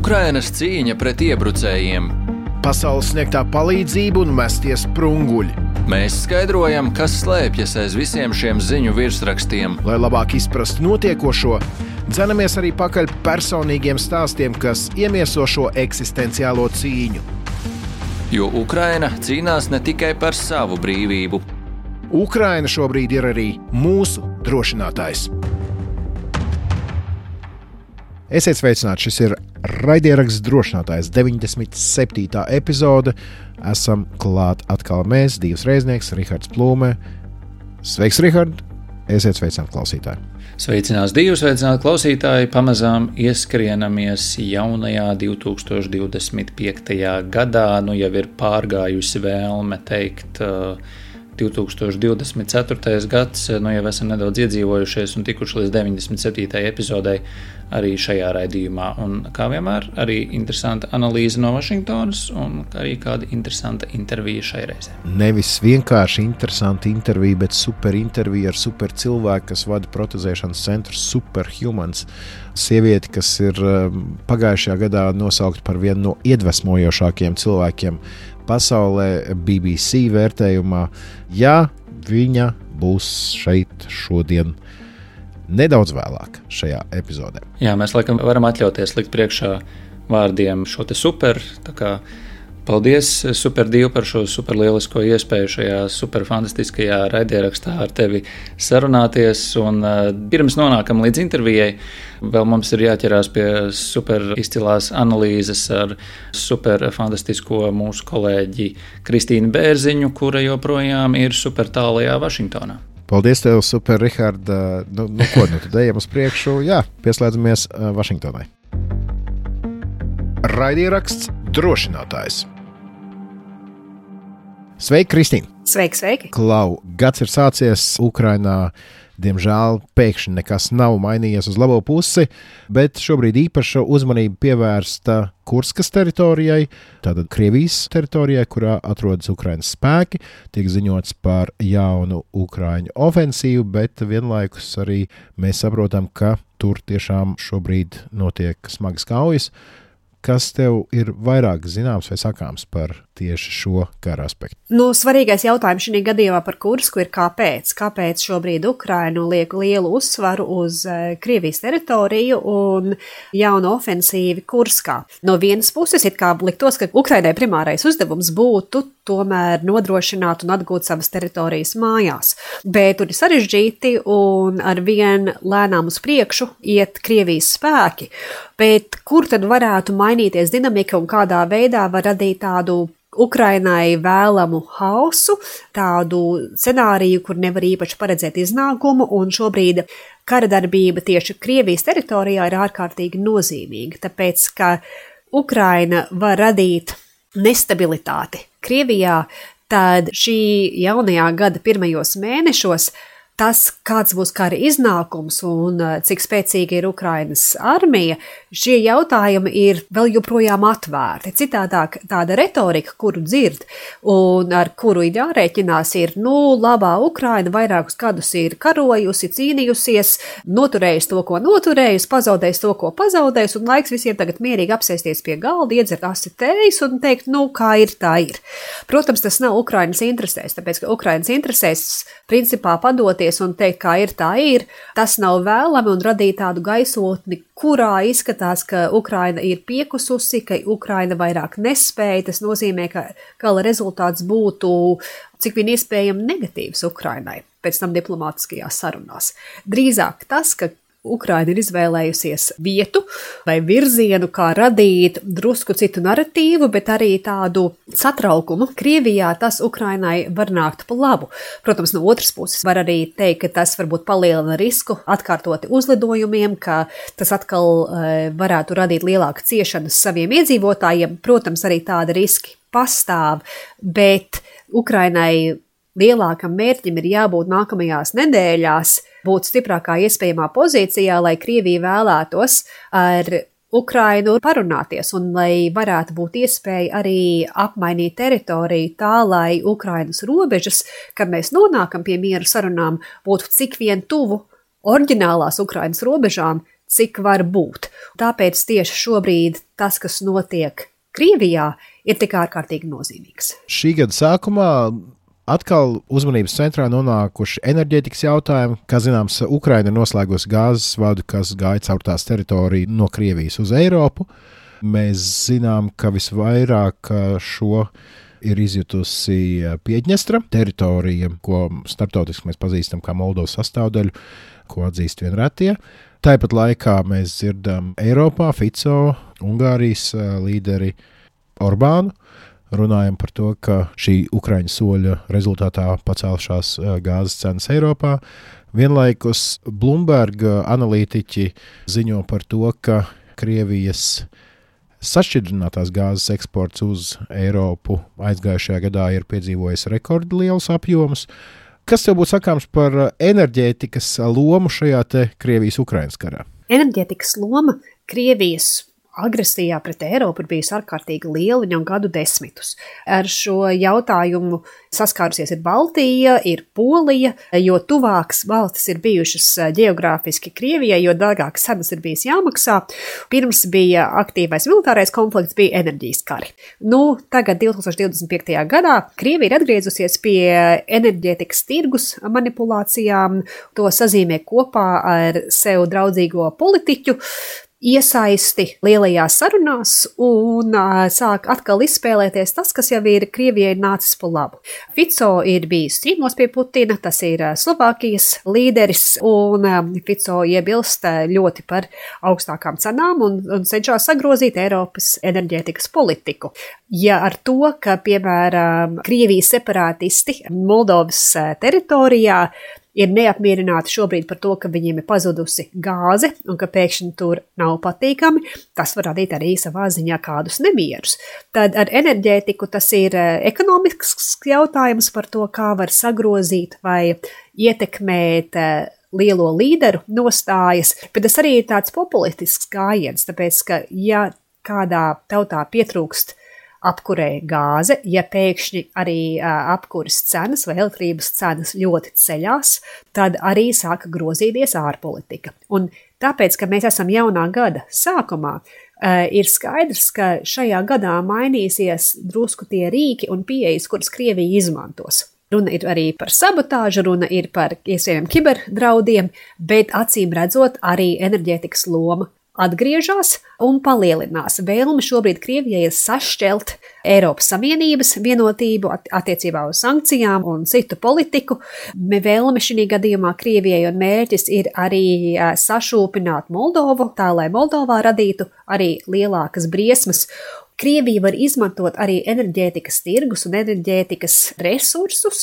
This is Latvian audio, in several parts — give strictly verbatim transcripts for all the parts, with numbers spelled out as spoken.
Ukrainas cīņa pret iebrucējiem. Pasaules sniegtā palīdzība un mestie sprunguļi. Mēs skaidrojam, kas slēpjas aiz visiem šiem ziņu virsrakstiem. Lai labāk izprastu notiekošo, dzenamies arī pakaļ personīgiem stāstiem, kas iemieso šo eksistenciālo cīņu. Jo Ukraina cīnās ne tikai par savu brīvību. Ukraina šobrīd ir arī mūsu drošinātājs. Esiet sveicināti, šis ir raidieraksts drošinātājs deviņdesmit septītā epizode. Esam klāt atkal mēs, divs reiznieks, Rihards Plūme. Sveiks, Rihard! Esiet sveicināti klausītāji! Sveicinās divus, sveicināti klausītāji! Pamazām ieskrienamies jaunajā divi tūkstoši divdesmit piektajā gadā. Nu jau ir pārgājusi vēlme teikt divi tūkstoši divdesmit ceturtais gads, nu jau esam nedaudz iedzīvojušies un tikuši līdz deviņdesmit septītajai epizodei arī šajā raidījumā. Un kā vienmēr, arī interesanta analīze no Vašingtonas un arī kāda interesanta intervija šai reizē. Nevis vienkārši interesanta intervija, bet super intervija ar super cilvēku, kas vada protezēšanas centru Superhumans. Sievieti, kas ir pagājušajā gadā nosaukta par vienu no iedvesmojošākiem cilvēkiem pasaulē B B C vērtējumā. Jā, viņa būs šeit šodien nedaudz vēlāk šajā epizodē. Jā, mēs laikam varam atļauties likt priekšā vārdiem šo te super, tā kā paldies Super divi par šo super lielisko iespēju šajā super fantastiskajā raidierakstā ar tevi sarunāties. Un uh, pirms nonākam līdz intervijai, vēl mums ir jāķerās pie super izcilās analīzes ar super fantastisko mūsu kolēģi Kristīnu Bērziņu, kura joprojām ir super tālajā Vašingtonā. Paldies tev, super, Rihard. Nu, nu ko, nu tad ejam uz priekšu. Jā, pieslēdzamies uh, Vašingtonai. Raidieraksts drošinātājs. Sveiki, Kristīna! Sveiki, sveiki! Klau, gads ir sācies Ukrainā. Diemžēl pēkšņi nekas nav mainījies uz labo pusi, bet šobrīd īpaša uzmanība pievērsta Kurskas teritorijai, tātad Krievijas teritorijai, kurā atrodas Ukrainas spēki. Tiek ziņots par jaunu Ukraiņu ofensīvu, bet vienlaikus arī mēs saprotam, ka tur tiešām šobrīd notiek smagas kaujas. Kas tev ir vairāk zināms vai sakāms par tieši šo kara aspektu? Nu, svarīgais jautājums šī gadījumā par Kursku ir kāpēc. Kāpēc šobrīd Ukrainu liek lielu uzsvaru uz uh, Krievijas teritoriju un jaunu ofensīvi Kurskā? No vienas puses ir kā liktos, ka Ukrainai primārais uzdevums būtu tomēr nodrošināt un atgūt savas teritorijas mājās. Bet tur ir sarežģīti un arvien lēnām uz priekšu iet Krievijas spēki. Bet kur tad varētu mainīties dinamika un kādā veidā var radīt tādu Ukrainai vēlamu hausu, tādu scenāriju, kur nevar īpaši paredzēt iznākumu, un šobrīd kara darbība tieši Krievijas teritorijā ir ārkārtīgi nozīmīga, tāpēc, ka Ukraina var radīt nestabilitāti Krievijā, tad šī jaunajā gada pirmajos mēnešos tas, kāds būs kara iznākums un cik spēcīga ir Ukrainas armija, šie jautājumi ir vēl joprojām atvērti. Citādāk tāda retorika, kuru dzird un ar kuru ir jārēķinās, ir, nu, labā Ukraina vairākus gadus ir karojusi, cīnījusies, noturējusi to, ko noturējusi, pazaudējusi to, ko pazaudējusi, un laiks visiem tagad mierīgi apsēsties pie galda, iedzert asi tējas un teikt, nu, kā ir, tā ir. Protams, tas nav Ukrainas interesēs, tāpēc, ka Ukrainas interesēs principā padoties un teikt, kā ir, tā ir, tas nav vēlami un radīt tādu gaisotni, kurā izskatās, ka Ukraina ir piekususi, ka Ukraina vairāk nespēja. Tas nozīmē, ka gala rezultāts būtu cik vien iespējami negatīvs Ukrainai pēc tam diplomātiskajās sarunās. Drīzāk tas, ka Ukraina ir izvēlējusies vietu vai virzienu, kā radīt drusku citu naratīvu, bet arī tādu satraukumu Krievijā, tas Ukrainai var nākt pa labu. Protams, no otras puses var arī teikt, ka tas varbūt palielina risku atkārtoti uzlidojumiem, ka tas atkal e, varētu radīt lielāku ciešanas saviem iedzīvotājiem. Protams, arī tādi riski pastāv, bet Ukrainai lielākam mērķim ir jābūt nākamajās nedēļās būt stiprākā iespējamā pozīcijā, lai Krievija vēlētos ar Ukrainu parunāties un lai varētu būt iespēja arī apmainīt teritoriju tā, lai Ukrainas robežas, kad mēs nonākam pie miera sarunām, būtu cik vien tuvu oriģinālās Ukrainas robežām, cik var būt. Tāpēc tieši šobrīd tas, kas notiek Krievijā, ir tik ārkārtīgi nozīmīgs. Šī gada sākumā atkal uzmanības centrā nonākuši enerģētikas jautājumi. Kā zināms, Ukraina ir noslēgusi gāzes vadu, kas gāja caur tās teritoriju no Krievijas uz Eiropu. Mēs zinām, ka visvairāk šo ir izjutusi Piedņestra teritorija, ko starptautiski mēs pazīstam kā Moldovas sastāvdaļu, ko atzīst vien retie. Tāpat laikā mēs dzirdam Eiropā Fico, Ungārijas līderi Orbānu. Runājam par to, ka šī Ukraiņu soļa rezultātā pacēlušās gāzes cenas Eiropā. Vienlaikus Bloomberg analītiķi ziņo par to, ka Krievijas sašķidrinātās gāzes eksports uz Eiropu aizgājušajā gadā ir piedzīvojis rekordlielus apjomus. Kas tev būtu sakāms par enerģētikas lomu šajā te Krievijas-Ukrainas karā? Enerģētikas loma Krievijas agresijā pret Eiropu ir bijusi ārkārtīgi liela jau gadu desmitus. Ar šo jautājumu saskārusies ir Baltija, ir Polija, jo tuvākas valstis ir bijušas ģeogrāfiski Krievijai, jo dārgākas cenas ir bijis jāmaksā. Pirms bija aktīvais militārais konflikts, bija enerģijas kari. Nu, tagad divtūkstoš divdesmit piektajā gadā Krievija ir atgriezusies pie enerģētikas tirgus manipulācijām, to sazīmē kopā ar sev draudzīgo politiķu iesaisti lielajās sarunās un uh, sāk atkal izspēlēties tas, kas jau ir Krievijai nācis pa labu. Fico ir bijis ciemos pie Putina, tas ir uh, Slovākijas līderis, un uh, Fico iebilst uh, ļoti par augstākām cenām un, un cenšas sagrozīt Eiropas enerģētikas politiku. Ja ar to, ka, piemēram, Krievijas separātisti Moldovas uh, teritorijā ir neapmierināti šobrīd par to, ka viņiem ir pazudusi gāze un ka pēkšņi tur nav patīkami, tas var radīt arī savā ziņā kādus nemierus. Tad ar enerģētiku tas ir ekonomisks jautājums par to, kā var sagrozīt vai ietekmēt lielo līderu nostājas, bet tas arī ir tāds populistisks gājiens, tāpēc, ka ja kādā tautā pietrūkst apkurē gāze, ja pēkšņi arī uh, apkuras cenas vai elektrības cenas ļoti ceļās, tad arī sāka grozīties ārpolitika. Un tāpēc, ka mēs esam jaunā gada sākumā, uh, ir skaidrs, ka šajā gadā mainīsies drusku tie rīki un pieejas, kuras Krievija izmantos. Runa ir arī par sabotāžu, runa ir par iespējamiem kiberdraudiem, bet acīm redzot arī enerģētikas loma atgriežas un palielinās. Vēlme šobrīd Krievijai ir sašķelt Eiropas Savienības vienotību attiecībā uz sankcijām un citu politiku. Vēlme šī gadījumā Krievijai un mērķis ir arī sašūpināt Moldovu, tā lai Moldovā radītu arī lielākas briesmas. Krievija var izmantot arī enerģētikas tirgus un enerģētikas resursus,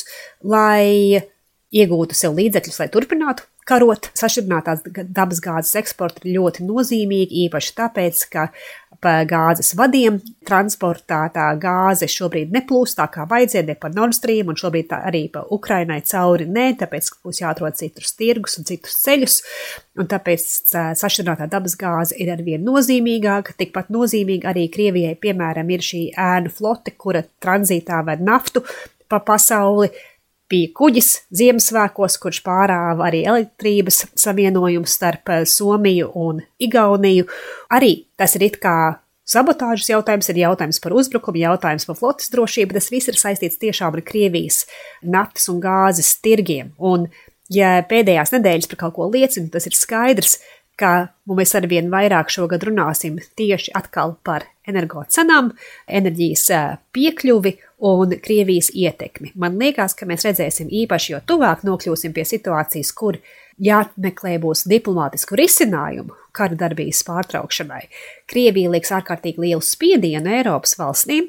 lai iegūtu sev līdzekļus, lai turpinātu karot. Sašķidrinātās dabas gāzes eksporta ir ļoti nozīmīgi, īpaši tāpēc, ka pa gāzes vadiem transportētā gāze šobrīd neplūst tā kā vajadzēja, ne pa Nord Stream, un šobrīd tā arī pa Ukrainai cauri ne, tāpēc būs jāatrod citus tirgus un citus ceļus, un tāpēc sašķidrinātā dabas gāze ir arvien nozīmīgāka. Tikpat nozīmīga arī Krievijai, piemēram, ir šī ēnu flote, kura tranzītā ved naftu pa pasauli. Bija kuģis Ziemassvētkos, kurš pārāva arī elektrības savienojumu starp Somiju un Igauniju. Arī tas ir it kā sabotāžas jautājums, ir jautājums par uzbrukumu, jautājums par flotes drošību. Tas viss ir saistīts tiešām ar Krievijas naftas un gāzes tirgiem. Un, ja pēdējās nedēļas par kaut ko liecina, tas ir skaidrs, ka mēs arvien vairāk šogad runāsim tieši atkal par energocenām, enerģijas piekļuvi un Krievijas ietekmi. Man liekas, ka mēs redzēsim īpaši, jo tuvāk nokļūsim pie situācijas, kur jāmeklē būs diplomātisku risinājumu kara darbības pārtraukšanai. Krievija lieks ārkārtīgi lielu spiedienu Eiropas valstīm,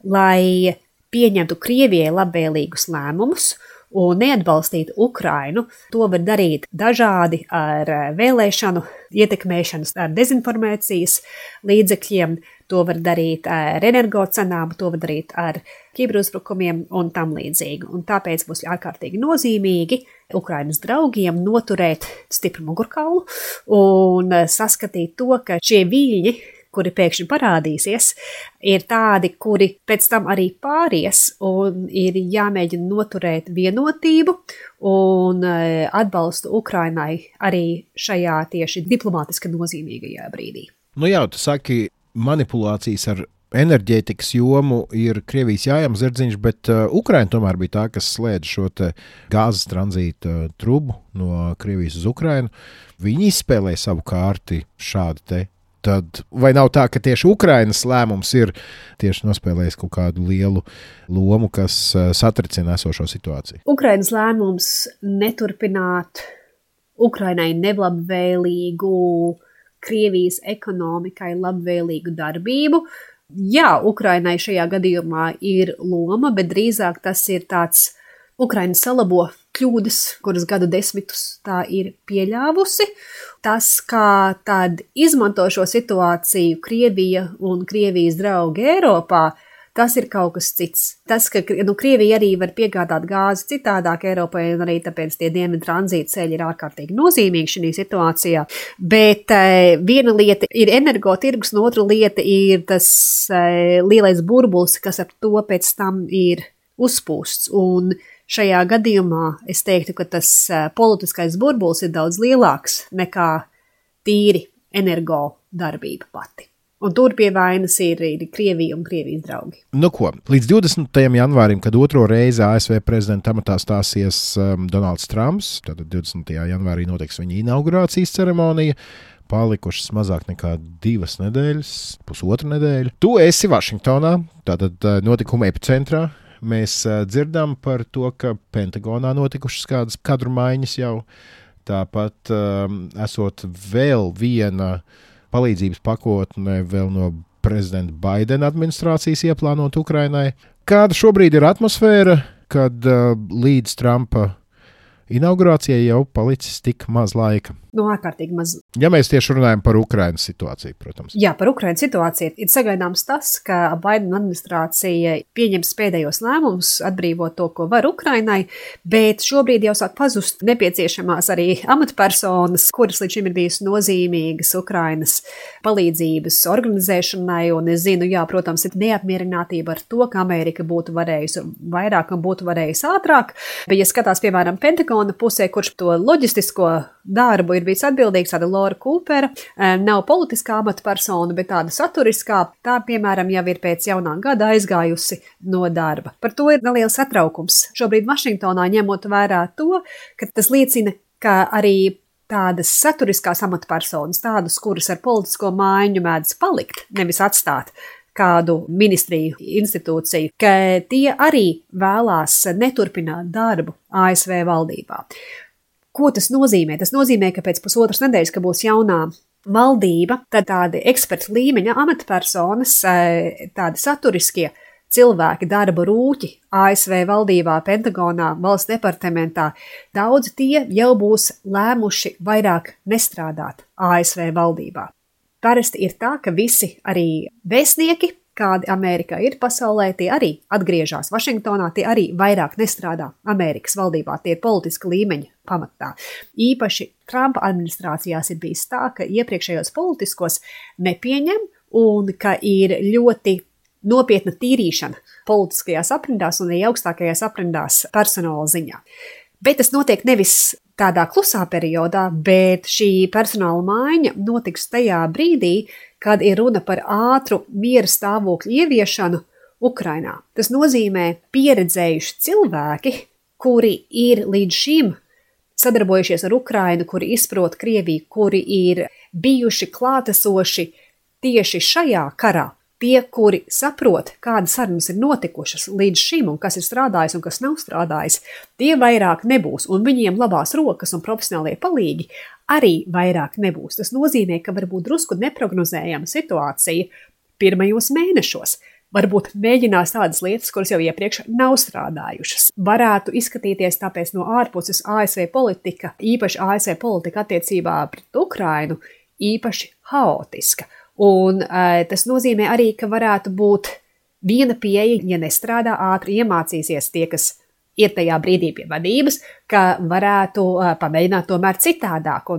lai pieņemtu Krievijai labvēlīgus lēmumus un neatbalstītu Ukrainu. To var darīt dažādi ar vēlēšanu ietekmēšanas, ar dezinformācijas līdzekļiem, to var darīt ar energocenām, to var darīt ar kiberuzbrukumiem un tam līdzīgi. Un tāpēc būs ārkārtīgi nozīmīgi Ukrainas draugiem noturēt stipru mugurkaulu un saskatīt to, ka šie viļņi, kuri pēkšņi parādīsies, ir tādi, kuri pēc tam arī pāries un ir jāmēģina noturēt vienotību un atbalstu Ukrainai arī šajā tieši diplomātiski nozīmīgajā brīdī. Nu jā, tu saki, manipulācijas ar enerģētikas jomu ir Krievijas jājām zirdziņš, bet uh, Ukraina tomēr bija tā, kas slēdz šo te gāzes tranzīta uh, trubu no Krievijas uz Ukrainu. Viņi izspēlēja savu kārti šādi te. Tad vai nav tā, ka tieši Ukrainas lēmums ir tieši nospēlējis kaut kādu lielu lomu, kas uh, satricina esošo situāciju? Ukrainas lēmums neturpināt Ukrainai nelabvēlīgu, Krievijas ekonomikai labvēlīgu darbību. Jā, Ukrainai šajā gadījumā ir loma, bet drīzāk tas ir tāds Ukraina salabo kļūdas, kuras gadu desmitus tā ir pieļāvusi. Tas, kā tad izmanto šo situāciju Krievija un Krievijas draugi Eiropā, tas ir kaut kas cits. Tas, ka nu, Krievija arī var piegādāt gāzi citādāk Eiropai, un arī tāpēc tie dienvidu tranzīta ceļi ir ārkārtīgi nozīmīgi šajā situācijā. Bet e, viena lieta ir energotirgus, un otra lieta ir tas e, lielais burbulis, kas ar to pēc tam ir uzpūsts. Un šajā gadījumā es teiktu, ka tas e, politiskais burbulis ir daudz lielāks nekā tīri energo darbība pati. Un tur pie vainas ir, ir Krievija un Krievijas draugi. Nu ko, līdz divdesmitajam janvārim, kad otro reizi A S V prezidenta amatā stāsies um, Donalds Trumps, tad divdesmitajā janvārī notiks viņa inaugurācijas ceremonija, palikušas mazāk nekā divas nedēļas, pusotra nedēļa. Tu esi Vašingtonā, tātad notikuma epicentrā. Mēs uh, dzirdam par to, ka Pentagonā notikušas kādas kadru maiņas jau. Tāpat um, esot vēl viena palīdzības pakotne vēl no prezidenta Baidena administrācijas ieplānot Ukrainai. Kāda šobrīd ir atmosfēra, kad uh, līdz Trumpa inaugurācijai jau palicis tik maz laika? No ārkārtīgi maz. Ja mēs tieši runājam par Ukrainas situāciju, protams. Jā, par Ukrainas situāciju ir sagaidāms tas, ka Baidena administrācija pieņems pēdējos lēmumus, atbrīvot to, ko var Ukrainai, bet šobrīd jau sāk pazust nepieciešamās arī amatpersonas, kuras līdz šim ir bijusi nozīmīgas Ukrainas palīdzības organizēšanai, un es zinu, jā, protams, ir neapmierinātība ar to, ka Amerika būtu varējusi vairāk un būtu varējusi ātrāk, bet ja skatās, piemēram, Pentagona pusē, kurš to loģistisko darbu ir bijis atbildīgs, tāda Laura Kūpera, nav politiskā amatpersona, bet tāda saturiskā, tā, piemēram, jau ir pēc jaunā gada aizgājusi no darba. Par to ir neliels satraukums. Šobrīd Vašingtonā ņemot vērā to, ka tas liecina, ka arī tādas saturiskās amatpersonas, tādas, kuras ar politisko mājiņu mēdz palikt, nevis atstāt kādu ministriju, institūciju, ka tie arī vēlās neturpināt darbu A S V valdībā. Ko tas nozīmē? Tas nozīmē, ka pēc pusotras nedēļas, kad būs jaunā valdība, tad tādi ekspertu līmeņa amatpersonas, tādi saturiskie cilvēki, darba rūķi A S V valdībā, Pentagonā, valsts departamentā, daudzi tie jau būs lēmuši vairāk nestrādāt A S V valdībā. Parasti ir tā, ka visi arī vēstnieki, kādi Amerikā ir pasaulē, tie arī atgriežas Vašingtonā, tie arī vairāk nestrādā Amerikas valdībā, tie ir politiska līmeņa pamatā. Īpaši Trumpa administrācijās ir bijis tā, ka iepriekšējos politiskos nepieņem un ka ir ļoti nopietna tīrīšana politiskajās aprindās un arī augstākajās aprindās personāla ziņā. Bet tas notiek nevis tādā klusā periodā, bet šī personāla maiņa notiks tajā brīdī, kad ir runa par ātru miera stāvokļu ieviešanu Ukrainā. Tas nozīmē pieredzējuši cilvēki, kuri ir līdz šim sadarbojušies ar Ukrainu, kuri izprot Krieviju, kuri ir bijuši klātesoši tieši šajā karā. Tie, kuri saprot, kādas sarunas ir notikušas līdz šim un kas ir strādājis un kas nav strādājis, tie vairāk nebūs, un viņiem labās rokas un profesionālie palīgi arī vairāk nebūs. Tas nozīmē, ka varbūt drusku neprognozējama situācija pirmajos mēnešos. Varbūt mēģinās tādas lietas, kuras jau iepriekš nav strādājušas. Varētu izskatīties tāpēc no ārpuses A S V politika, īpaši A S V politika attiecībā pret Ukrainu, īpaši haotiska. Un e, tas nozīmē arī, ka varētu būt viena pieeja, ja nestrādā ātri, iemācīsies tie, kas ir tajā brīdī pie vadības, ka varētu e, pamēģināt tomēr citādāk un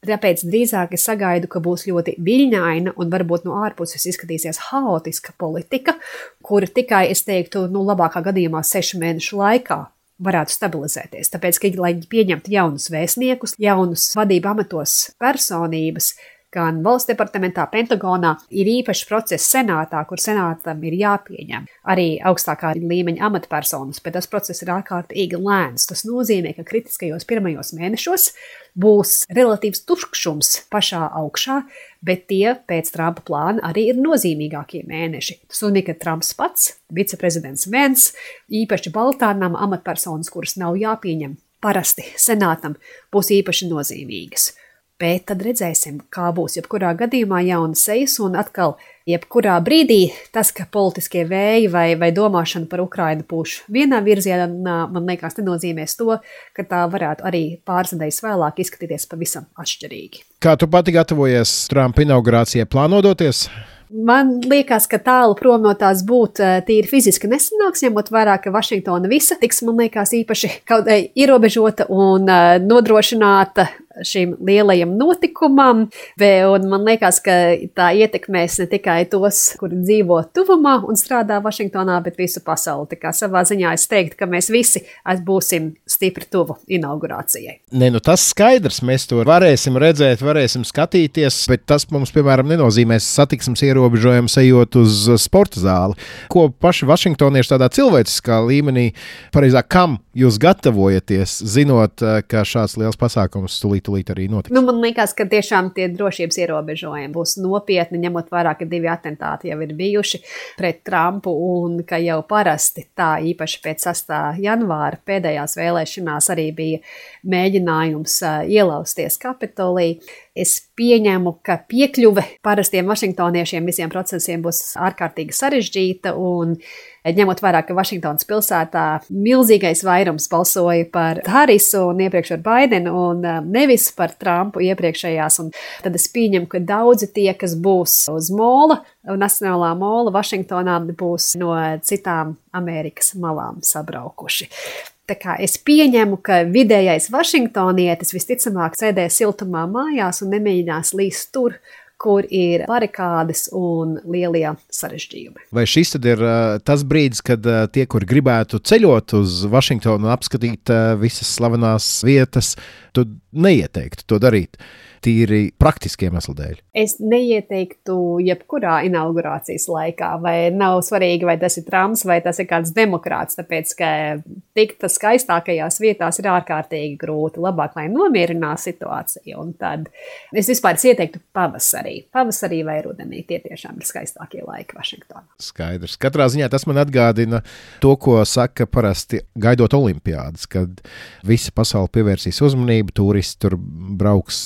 Tāpēc drīzāk es sagaidu, ka būs ļoti viļņaina un varbūt no ārpuses izskatīsies haotiska politika, kura tikai, es teiktu, nu, labākā gadījumā sešu mēnešu laikā varētu stabilizēties. Tāpēc, ka, lai pieņemtu jaunus vēstniekus, jaunus vadību amatos personības, gan valsts departamentā, Pentagonā, ir īpašs process senātā, kur senātam ir jāpieņem arī augstākā līmeņa amatpersonas, bet tas process ir ārkārtīgi lēns. Tas nozīmē, ka kritiskajos pirmajos mēnešos būs relatīvs tukšums pašā augšā, bet tie pēc Trumpa plāna arī ir nozīmīgākie mēneši. Tas nozīmē, ka Trumps pats, viceprezidents Vens, īpaši Baltānam amatpersonas, kuras nav jāpieņem parasti senātam, būs īpaši nozīmīgas. Bet tad redzēsim, kā būs jebkurā gadījumā jauna sejas un atkal jebkurā brīdī tas, ka politiskie vēji vai, vai domāšana par Ukrainu pūš vienā virzienā, man liekas, nenozīmēs to, ka tā varētu arī pāris nedēļas vēlāk izskatīties pavisam atšķirīgi. Kā tu pati gatavojies Trumpa inaugurācijai plānodoties? Man liekas, ka tālu prom no tās būt tīri fiziski nesanāks, ņemot vērā, ka Vašingtona visa tiks, man liekas, īpaši kaut kā ierobežota un nodrošināta šim lielajam notikumam, un man liekas, ka tā ietekmēs ne tikai tos, kuri dzīvo tuvumā un strādā Vašingtonā, bet visu pasauli. Tā kā savā ziņā es teiktu, ka mēs visi būsim stipri tuvu inaugurācijai. Ne, nu tas skaidrs, mēs to varēsim redzēt, varēsim skatīties, bet tas mums, piemēram, nenozīmēs satiksmes ierobežojums ejot uz sporta zāli. Ko paši vašingtonieši tādā cilvēciskā līmenī, pareizāk, kam jūs gatavojaties, zinot, ka šāds liels pasākums stulīt tūlīt arī notiks? Nu, man liekas, ka tiešām tie drošības ierobežojumi būs nopietni, ņemot vērā, ka divi atentāti jau ir bijuši pret Trumpu un ka jau parasti tā īpaši pēc sastā janvāra pēdējās vēlēšanās arī bija mēģinājums uh, ielausties Kapitolī. Es pieņemu, ka piekļuve parastiem vašingtoniešiem visiem procesiem būs ārkārtīgi sarežģīta un ņemot vērā, ka Vašingtonas pilsētā milzīgais vairums balsoja par Harisu un iepriekš ar Baidenu un nevis par Trumpu iepriekšējās. Un tad es pieņemu, ka daudzi tie, kas būs uz mola, Nacionālā mola Vašingtonā, būs no citām Amerikas malām sabraukuši. Tā kā es pieņemu, ka vidējais vašingtonietis visticamāk sēdēs siltumā mājās un nemēģinās līst tur, kur ir barikādes un lielie sarežģījumi. Vai šis tad ir uh, tas brīdis, kad uh, tie, kur gribētu ceļot uz Vašingtonu un apskatīt uh, visas slavenās vietas, tu neieteiktu to darīt? Tīri praktiski iemeslu dēļ. Es neieteiktu jebkurā inaugurācijas laikā, vai nav svarīgi, vai tas ir Trumps, vai tas ir kāds demokrāts, tāpēc, ka tikt skaistākajās vietās ir ārkārtīgi grūti. Labāk, lai nomierinās situāciju, un tad es vispār ieteiktu pavasarī. Pavasarī vai rudenī tie tiešām ir skaistākie laiki Vašingtonā. Skaidrs. Katrā ziņā tas man atgādina to, ko saka parasti gaidot olimpiādas, kad visa pasaule pievērsīs uzmanību, turisti tur brauks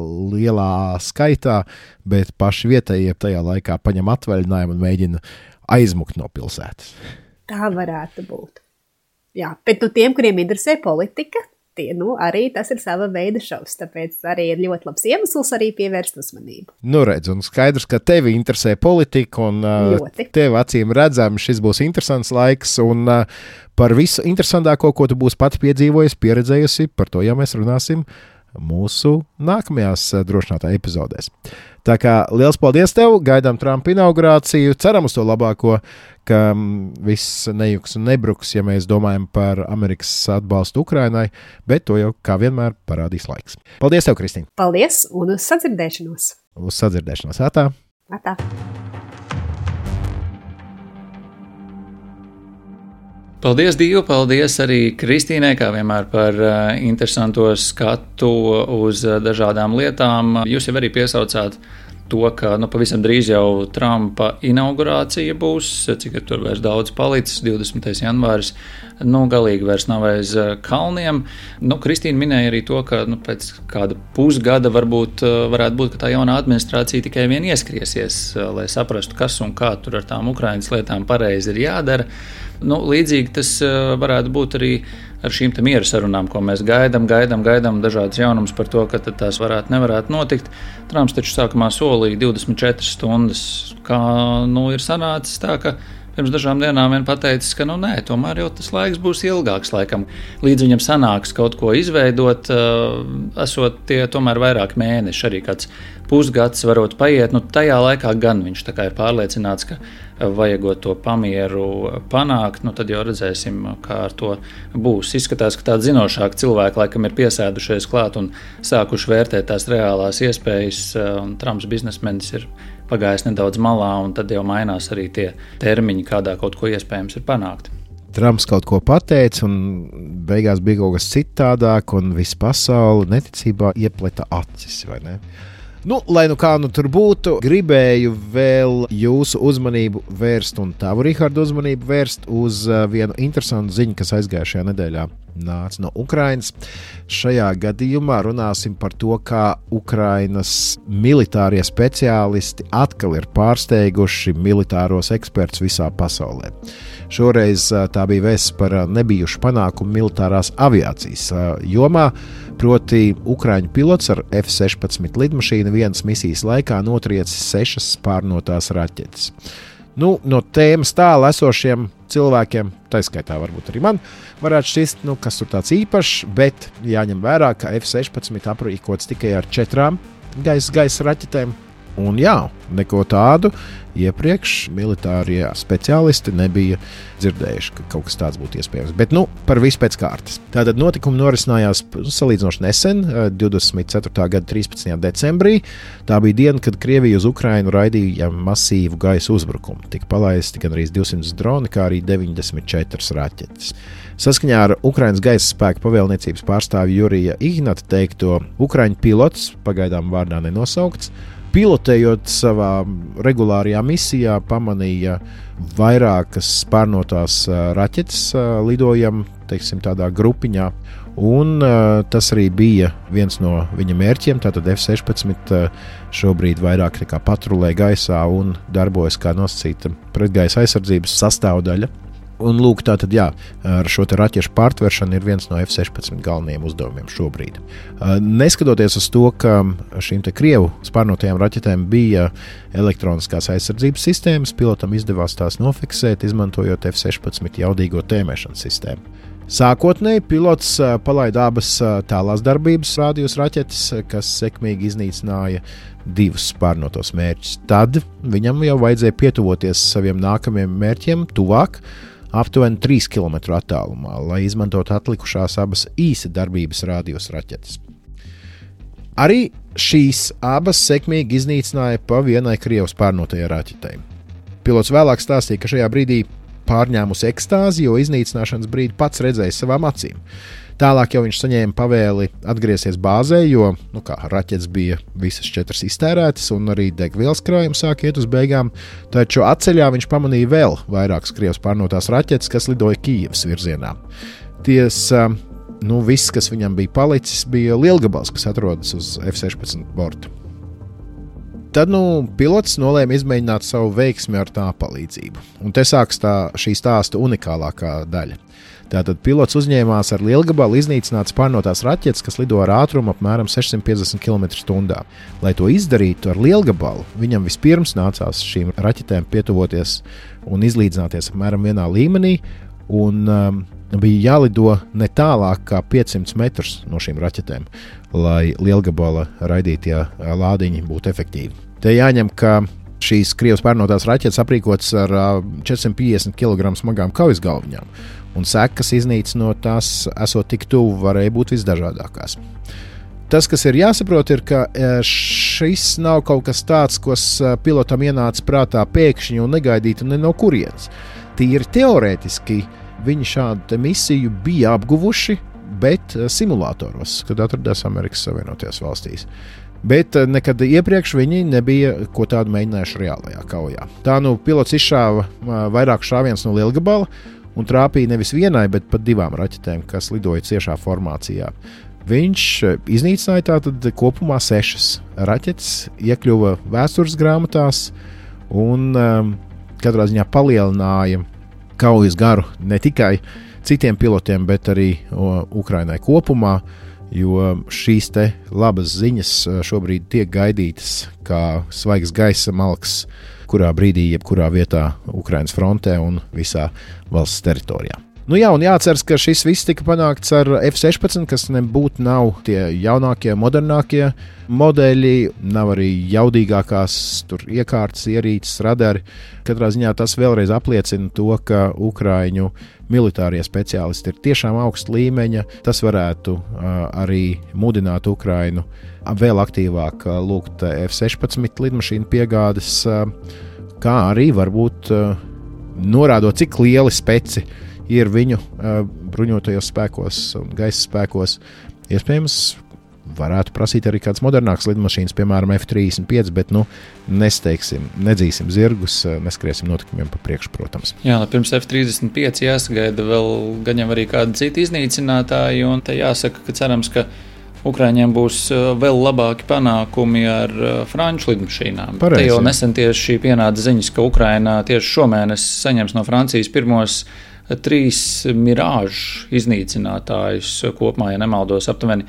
lielā skaitā, bet paši vietējie tajā laikā paņem atvaļinājumu un mēģina aizmukt no pilsētas. Tā varētu būt. Jā, bet nu tiem, kuriem interesē politika, tie, nu, arī tas ir sava veida šovs, tāpēc arī ir ļoti labs iemesls arī pievērst uzmanību. Nu redz, un skaidrs, ka tevi interesē politika, un ļoti. Tev acīm redzam, šis būs interesants laiks, un par visu interesantāko, ko tu būsi pati piedzīvojusi, pieredzējusi, par to jau mēs runāsim mūsu nākamajās drošinātā epizodēs. Tā kā liels paldies tev, gaidām Trumpa inaugurāciju, ceram uz to labāko, ka viss nejuks un nebruks, ja mēs domājam par Amerikas atbalstu Ukrainai, bet to jau kā vienmēr parādīs laiks. Paldies tev, Kristīna! Paldies un uz sadzirdēšanos! Uz sadzirdēšanos, atā! Atā! Paldies, Dīva, paldies arī Kristīnai, kā vienmēr, par uh, interesanto skatu uz uh, dažādām lietām. Jūs jau arī piesaucāt to, ka nu, pavisam drīz jau Trumpa inaugurācija būs, cik ir tur vairs daudz palicis, divdesmitais janvāris, nu, galīgi vairs nav aiz kalniem. Nu, Kristīna minēja arī to, ka nu, pēc kāda pusgada varbūt varētu būt, ka tā jaunā administrācija tikai vien ieskriesies, lai saprastu, kas un kā tur ar tām Ukrainas lietām pareizi ir jādara. Nu, līdzīgi tas varētu būt arī ar šīm te miera sarunām, ko mēs gaidām, gaidām, gaidām dažādas jaunumus par to, ka tās varētu, nevarētu notikt. Trumps taču sākumā solīja divdesmit četras stundas, kā nu, ir sanācis tā, ka pirms dažām dienām vien pateicis, ka nu nē, tomēr jau tas laiks būs ilgāks laikam. Līdz viņam sanāks kaut ko izveidot, esot tie tomēr vairāk mēneši, arī kāds pusgads varot paiet. Nu, tajā laikā gan viņš tā kā ir pārliecināts, ka vajagot to pamieru panākt, nu tad jau redzēsim, kā ar to būs. Izskatās, ka tādi zinošāki cilvēki laikam ir piesēdušies klāt un sākuši vērtēt tās reālās iespējas, un Trumps biznesmenis ir pagājis nedaudz malā, un tad jau mainās arī tie termiņi, kādā kaut ko iespējams ir panākt. Trumps kaut ko pateica, un beigās bija kaut kas citādāk, un visa pasaule neticībā iepleta acis, vai ne? Nu, lai nu kā nu tur būtu, gribēju vēl jūsu uzmanību vērst un tavu, Rihardu, uzmanību vērst uz uh, vienu interesantu ziņu, kas aizgājušajā nedēļā nāca no Ukrainas. Šajā gadījumā runāsim par to, kā Ukrainas militārie speciālisti atkal ir pārsteiguši militāros ekspertus visā pasaulē. Šoreiz uh, tā bija vēsts par uh, nebijušu panākumu militārās aviācijas uh, jomā. Proti, Ukraiņu pilots ar F sešpadsmit lidmašīnu vienas misijas laikā notriecis sešas spārnotās raķetes. Nu, no tēmas tālu esošiem cilvēkiem, tā skaitā varbūt arī man, varētu šķist, nu, kas tur tāds īpašs, bet jāņem vērā, ka F sešpadsmit aprīkots tikai ar četrām gaisa, gaisa raķetēm. Un jā, neko tādu iepriekš militārie speciālisti nebija dzirdējuši, ka kaut kas tāds būtu iespējams. Bet, nu, par visu pēc kārtas. Tātad notikumi norisinājās salīdzinoši nesen, divdesmit ceturtā gada trīspadsmitajā decembrī. Tā bija diena, kad Krievija uz Ukrainu raidīja masīvu gaisa uzbrukumu. Tika palaisti gan arī divsimt droni, kā arī deviņdesmit četras raķetes. Saskaņā ar Ukrainas gaisa spēku pavēlniecības pārstāvi Jurija Ignata teikto, Ukraiņu pilots, pagaidām vārdā nenosaukts, pilotējot savā regulārajā misijā, pamanīja vairākas spārnotās raķetes lidojam, teiksim, tādā grupiņā. Un uh, tas arī bija viens no viņa mērķiem. Tātad F sešpadsmit uh, šobrīd vairāk nekā patrulē gaisā un darbojas kā nosacīta pretgaisa aizsardzības sastāvdaļa. Un lūk, tātad jā, ar šo te raķešu pārtveršanu ir viens no F sešpadsmit galvenajiem uzdevumiem šobrīd. Neskatoties uz to, ka šīm te Krievu spārnotajām raķetēm bija elektroniskās aizsardzības sistēmas, pilotam izdevās tās nofiksēt, izmantojot F sešpadsmit jaudīgo tēmēšanas sistēmu. Sākotnēji pilots palaida abas tālās darbības rādījus raķetes, kas sekmīgi iznīcināja divus spārnotos mērķus. Tad viņam jau vajadzēja pietuvoties saviem nākamajiem mērķiem tuvāk, aptuveni trīs kilometru attālumā, lai izmantotu atlikušās abas īsa darbības rādījus raķetes. Arī šīs abas sekmīgi iznīcināja pa vienai Krievijas spārnotajai raķetei. Pilots vēlāk stāstīja, ka šajā brīdī pārņēmusi ekstāzi, jo iznīcināšanas brīdi pats redzēja savām acīm. Tālāk jau viņš saņēma pavēli atgriezties bāzē, jo nu kā, raķetes bija visas četras iztērētas un arī degvielas krājums sāk iet uz beigām, taču atceļā viņš pamanīja vēl vairākas Krievijas pārnotās raķetes, kas lidoja Kijevas virzienā. Tiesa, nu, viss, kas viņam bija palicis, bija lielgabals, kas atrodas uz F sešpadsmit borta. Tad nu, pilots nolēma izmēģināt savu veiksmi ar tā palīdzību. Un te sākas tā, šī stāsta unikālākā daļa. Tātad pilots uzņēmās ar lielgabalu iznīcināt spārnotās raķetes, kas lido ar ātrumu apmēram sešsimt piecdesmit kilometru stundā. Lai to izdarītu ar lielgabalu, viņam vispirms nācās šīm raķetēm pietuvoties un izlīdzināties apmēram vienā līmenī, un um, bija jālido ne tālāk kā piecsimt metrus no šīm raķetēm, lai lielgabala raidītie lādiņi būtu efektīvi. Te jāņem, ka šīs Krievijas pārnotās raķetes aprīkotas ar četrsimt piecdesmit kilogramu smagām kaujas galviņām, un sekas iznīcinot tās, esot tik tuvu, varēja būt visdažādākās. Tas, kas ir jāsaprot, ir, ka šis nav kaut kas tāds, kas pilotam ienāca prātā pēkšņi un negaidīti ne no kurienes. Tīri teorētiski viņi šādu misiju bija apguvuši, bet simulātoros, kad atradās Amerikas Savienotajās valstīs. Bet nekad iepriekš viņi nebija ko tādu mēģinājuši reālajā kaujā. Tā nu pilots izšāva vairāk šāviens no lielgabala un trāpīja nevis vienai, bet pat divām raķetēm, kas lidoja ciešā formācijā. Viņš iznīcināja tātad kopumā sešas raķetes, iekļuva vēstures grāmatās un um, katrā ziņā palielināja kaujas garu ne tikai citiem pilotiem, bet arī o, Ukrainai kopumā, jo šīs te labas ziņas šobrīd tiek gaidītas kā svaigs gaisa malks, jebkurā brīdī, jebkurā vietā Ukrainas frontē un visā valsts teritorijā. Nu jā, un jāatceras, ka šis viss tika panākts ar F sešpadsmit, kas nebūtu nav tie jaunākie, modernākie modeļi, nav arī jaudīgākās tur iekārtas, ierīces, radari. Katrā ziņā tas vēlreiz apliecina to, ka Ukraiņu militārie speciālisti ir tiešām augsta līmeņa. Tas varētu uh, arī mudināt Ukrainu vēl aktīvāk uh, lūgt F sešpadsmit lidmašīnu piegādes, uh, kā arī varbūt uh, norādot, cik lieli speci ir viņu uh, bruņotajos spēkos un gaisa spēkos. Iespējams, varētu prasīt arī kādas modernākas lidmašīnas, piemēram, F trīsdesmit pieci, bet nu, nesteigsim, nedzīsim zirgus, neskriesim notikumiem pa priekšu, protams. Jā, pirms F trīsdesmit pieci jāsagaida vēl gan jau arī kādi citi iznīcinātāji, un te jāsaka, ka cerams, ka Ukraiņiem būs vēl labāki panākumi ar franču lidmašīnām. Pareizi. Te jau nesen tieši šī pienāca ziņas, ka Ukraina tieši šomēnes saņems no Francijas pirmos trīs mirāžu iznīcinātājus kopumā, ja nemaldos, aptuveni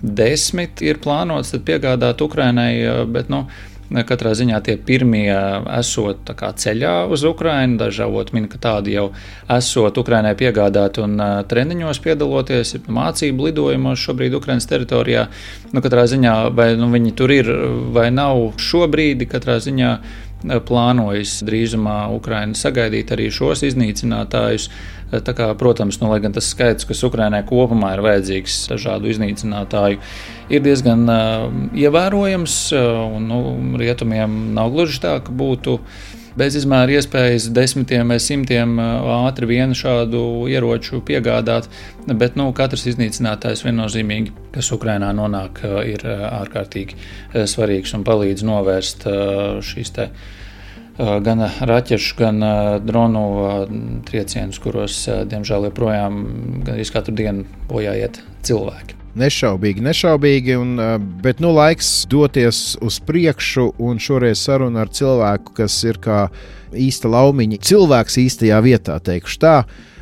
desmit ir plānots tad piegādāt Ukrainai, bet nu, katrā ziņā tie pirmie esot tā kā ceļā uz Ukrainu, daži avoti min, ka tādi jau esot Ukrainai piegādāt un treniņos piedaloties, mācību lidojumos šobrīd Ukrainas teritorijā. Nu, katrā ziņā, vai nu, viņi tur ir vai nav šobrīd, katrā ziņā plānojas drīzumā Ukraina sagaidīt arī šos iznīcinātājus. Tā kā, protams, nu, lai gan tas skaits, kas Ukrainai kopumā ir vajadzīgs dažādu iznīcinātāju, ir diezgan uh, ievērojams, uh, un nu, rietumiem nav gluži tā, ka būtu bez izmēra iespējas desmitiem vai simtiem uh, ātri vienu šādu ieroču piegādāt, bet nu, katrs iznīcinātājs viennozīmīgi, kas Ukrainā nonāk, uh, ir uh, ārkārtīgi uh, svarīgs un palīdz novērst uh, šīs te gan raķešu, gan dronu triecienus, kuros, diemžēl, joprojām gandrīz katru dienu bojā iet cilvēki. Nešaubīgi, nešaubīgi, un, bet nu laiks doties uz priekšu, un šoreiz saruna ar cilvēku, kas ir kā īsta laumiņa. Cilvēks īstajā vietā, teikšu tā,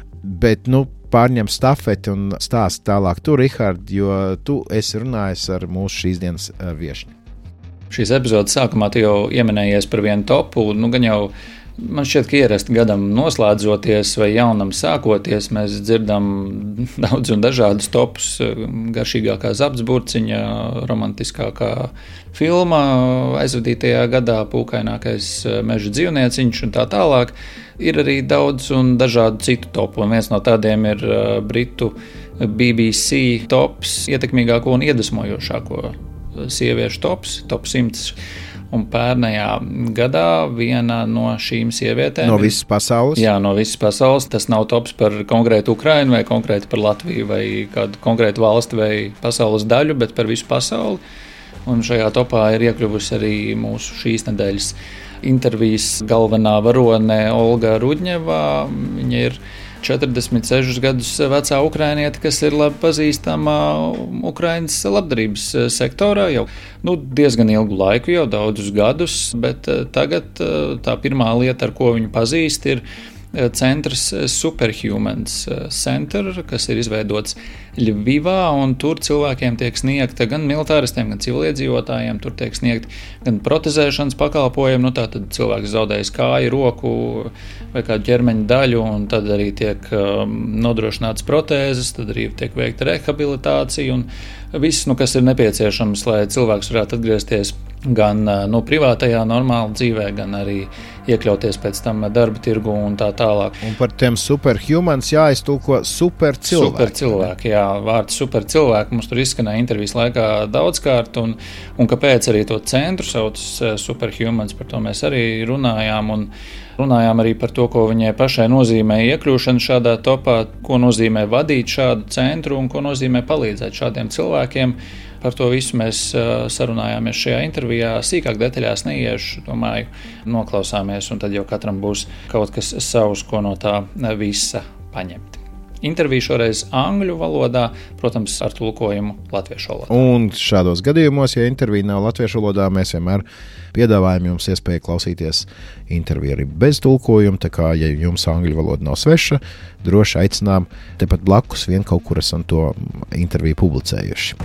bet nu pārņem stafeti un stāst tālāk tu, Rihard, jo tu esi runājis ar mūsu šīs dienas viešņu. Šīs epizodes sākumā tu jau ieminējies par vienu topu, nu gan jau man šķiet, ka ierasti gadam noslēdzoties vai jaunam sākoties, mēs dzirdam daudz un dažādus topus, garšīgākā Zabtsburciņa, romantiskākā filma aizvadītajā gadā, pūkainākais meža dzīvnieciņš un tā tālāk. Ir arī daudz un dažādu citu topu, un viens no tādiem ir britu B B C tops, ietekmīgāko un iedvesmojošāko sieviešu tops, top simts. Un pērnajā gadā viena no šīm sievietēm... No visas pasaules? Jā, no visas pasaules. Tas nav tops par konkrētu Ukrainu vai konkrēti par Latviju vai kādu konkrētu valsti vai pasaules daļu, bet par visu pasauli. Un šajā topā ir iekļuvusi arī mūsu šīs nedēļas intervijas galvenā varone Olga Rudņeva. Viņa ir četrdesmit sešus gadus vecā ukrainiete, kas ir labi pazīstama Ukrainas labdarības sektorā jau nu, diezgan ilgu laiku, jau daudzus gadus, bet tagad tā pirmā lieta, ar ko viņu pazīst, ir centrs Superhumans Center, kas ir izveidots Ļvivā, un tur cilvēkiem tiek sniegta gan militāristiem, gan civiliedzīvotājiem, tur tiek sniegta gan protezēšanas pakalpojumi, nu tātad cilvēks zaudējis kāju, roku vai kādu ķermeņa daļu, un tad arī tiek um, nodrošināts protēzes, tad arī tiek veikta rehabilitācija, un viss, nu, kas ir nepieciešams, lai cilvēks varētu atgriezties gan nu, privātajā normāla dzīvē, gan arī iekļauties pēc tam darba tirgu un tā tālāk. Un par tiem superhumans jāiztulko supercilvēki. Supercilvēki, jā, vārds supercilvēki mums tur izskanēja intervijas laikā daudzkārt, un, un kāpēc arī to centru sauc Superhumans, par to mēs arī runājām, un runājām arī par to, ko viņai pašai nozīmē iekļūšana šādā topā, ko nozīmē vadīt šādu centru un ko nozīmē palīdzēt šādiem cilvēkiem. Par to visu mēs sarunājāmies šajā intervijā. Sīkāk detaļās neiešu, domāju, noklausāmies, un tad jau katram būs kaut kas savs, ko no tā visa paņemt. Intervija šoreiz angļu valodā, protams, ar tulkojumu latviešu valodā. Un šādos gadījumos, ja intervija nav latviešu valodā, mēs vienmēr piedāvājam jums iespēju klausīties interviju arī bez tulkojuma, tā kā, ja jums angļu valoda nav sveša, droši aicinām tepat blakus vien kaut kur esam to interviju publicējuši.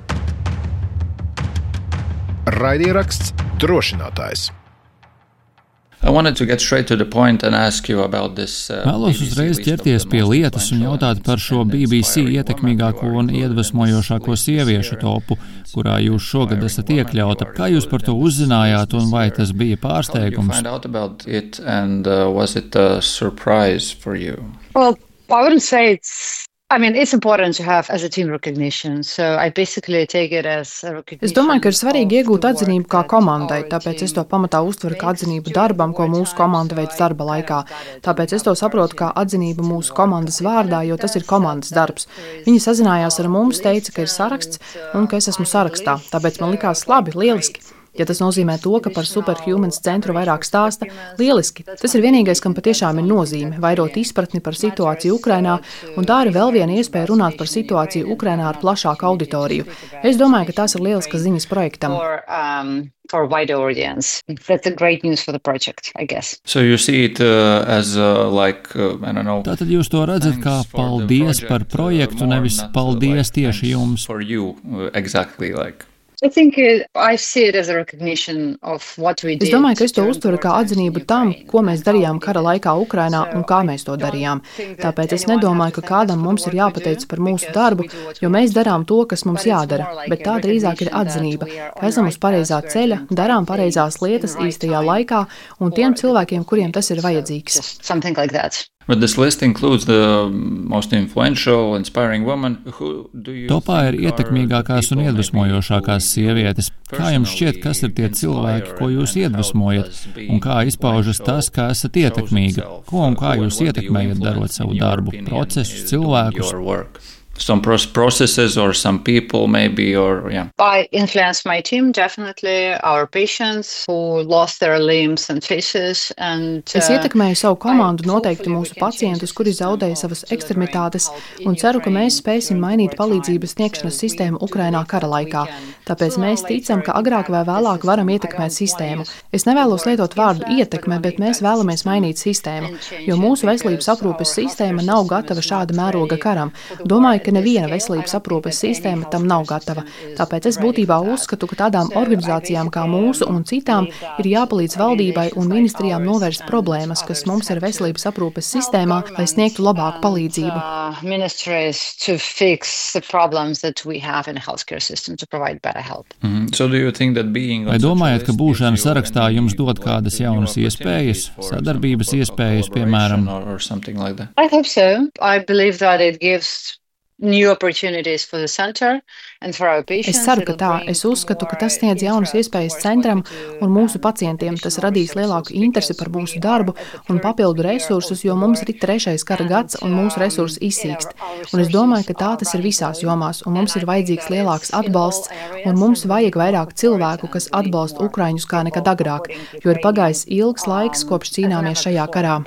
Raidieraksts Drošinātājs. Vēlos uzreiz ķerties pie lietas un jautāt par šo B B C ietekmīgāko un iedvesmojošāko sieviešu topu, kurā jūs šogad esat iekļauta. Kā jūs par to uzzinājāt un vai tas bija pārsteigums? Well, I wouldn't say it's I mean, it's important to have as a team recognition, so I basically take it as a recognition. Es domāju, ka ir svarīgi iegūt atzinību kā komandai, tāpēc es to pamatā uztveru kā atzinību darbam, ko mūsu komanda veic darba laikā. Tāpēc es to saprotu kā atzinību mūsu komandas vārdā, jo tas ir komandas darbs. Viņi sazinājās ar mums, teica, ka ir saraksts un ka es esmu sarakstā, tāpēc man likās labi, lieliski. Ja tas nozīmē to, ka par Superhumans centru vairāk stāsta, lieliski. Tas ir vienīgais, kam patiešām ir nozīme, vairot izpratni par situāciju Ukrainā, un tā ir vēl viena iespēja runāt par situāciju Ukrainā ar plašāku auditoriju. Es domāju, ka tās ir lieliskas ziņas projektam. For, um, for a wider audience. That's a great news for the project, I guess. So you see it uh, as uh, like, uh, I don't know. Tātad jūs to redzat kā paldies par projektu, nevis paldies tieši jums. For you, uh, exactly like. I think uh, I see it as a recognition of what we did. Es domāju, ka es to uztveru kā atzinību tam, ko mēs darījām kara laikā Ukrainā un kā mēs to darījām. Tāpēc es nedomāju, ka kādam mums ir jāpateic par mūsu darbu, jo mēs darām to, kas mums jādara, bet tā drīzāk ir atzinība, ka esam uz pareizā ceļa, darām pareizās lietas īstajā laikā un tiem cilvēkiem, kuriem tas ir vajadzīgs. Something like that. But this list includes the most influential, inspiring women. Who do you Topā ir ietekmīgākās un iedvesmojošākās sievietes. Kā jums šķiet, kas ir tie cilvēki, ko jūs iedvesmojat, un kā izpaužas tas, kā esat ietekmīga? Ko un kā jūs ietekmējat darot savu darbu, procesus, cilvēkus? Some processes or some people maybe or yeah. I influence my team definitely, our patients who lost their limbs and faces and uh, Es ietekmēju savu komandu, noteikti mūsu pacientus, kuri zaudēja savas ekstremitātes, un ceru, ka mēs spēsim mainīt palīdzības sniegšanas sistēmu Ukrainā kara laikā. Tāpēc mēs ticam, ka agrāk vai vēlāk varam ietekmēt sistēmu. Es nevēlos lietot vārdu ietekme, bet mēs vēlamies mainīt sistēmu, jo mūsu veselības aprūpes sistēma nav gatava šāda mēroga karam. Domāju, ka neviena veselības aprūpes sistēma tam nav gatava. Tāpēc es būtībā uzskatu, ka tādām organizācijām kā mūsu un citām ir jāpalīdz valdībai un ministrijām novērst problēmas, kas mums ir veselības aprūpes sistēmā, lai sniegtu labāku palīdzību. Vai domājat, ka būšana sarakstā jums dod kādas jaunas iespējas, sadarbības iespējas, piemēram? I hope so. I believe that it gives new opportunities for the center and for our patients. Es ceru, ka tā. Es uzskatu, ka tas sniedz jaunas iespējas centram un mūsu pacientiem. Tas radīs lielāku interesi par mūsu darbu un papildu resursus, jo mums ir trešais kara gads un mūsu resursi izsīkst. Un es domāju, ka tā tas ir visās jomās, un mums ir vajadzīgs lielāks atbalsts, un mums vajag vairāk cilvēku, kas atbalsta ukraiņus kā nekad agrāk, jo ir pagājis ilgs laiks, kopš cīnāmies šajā karā.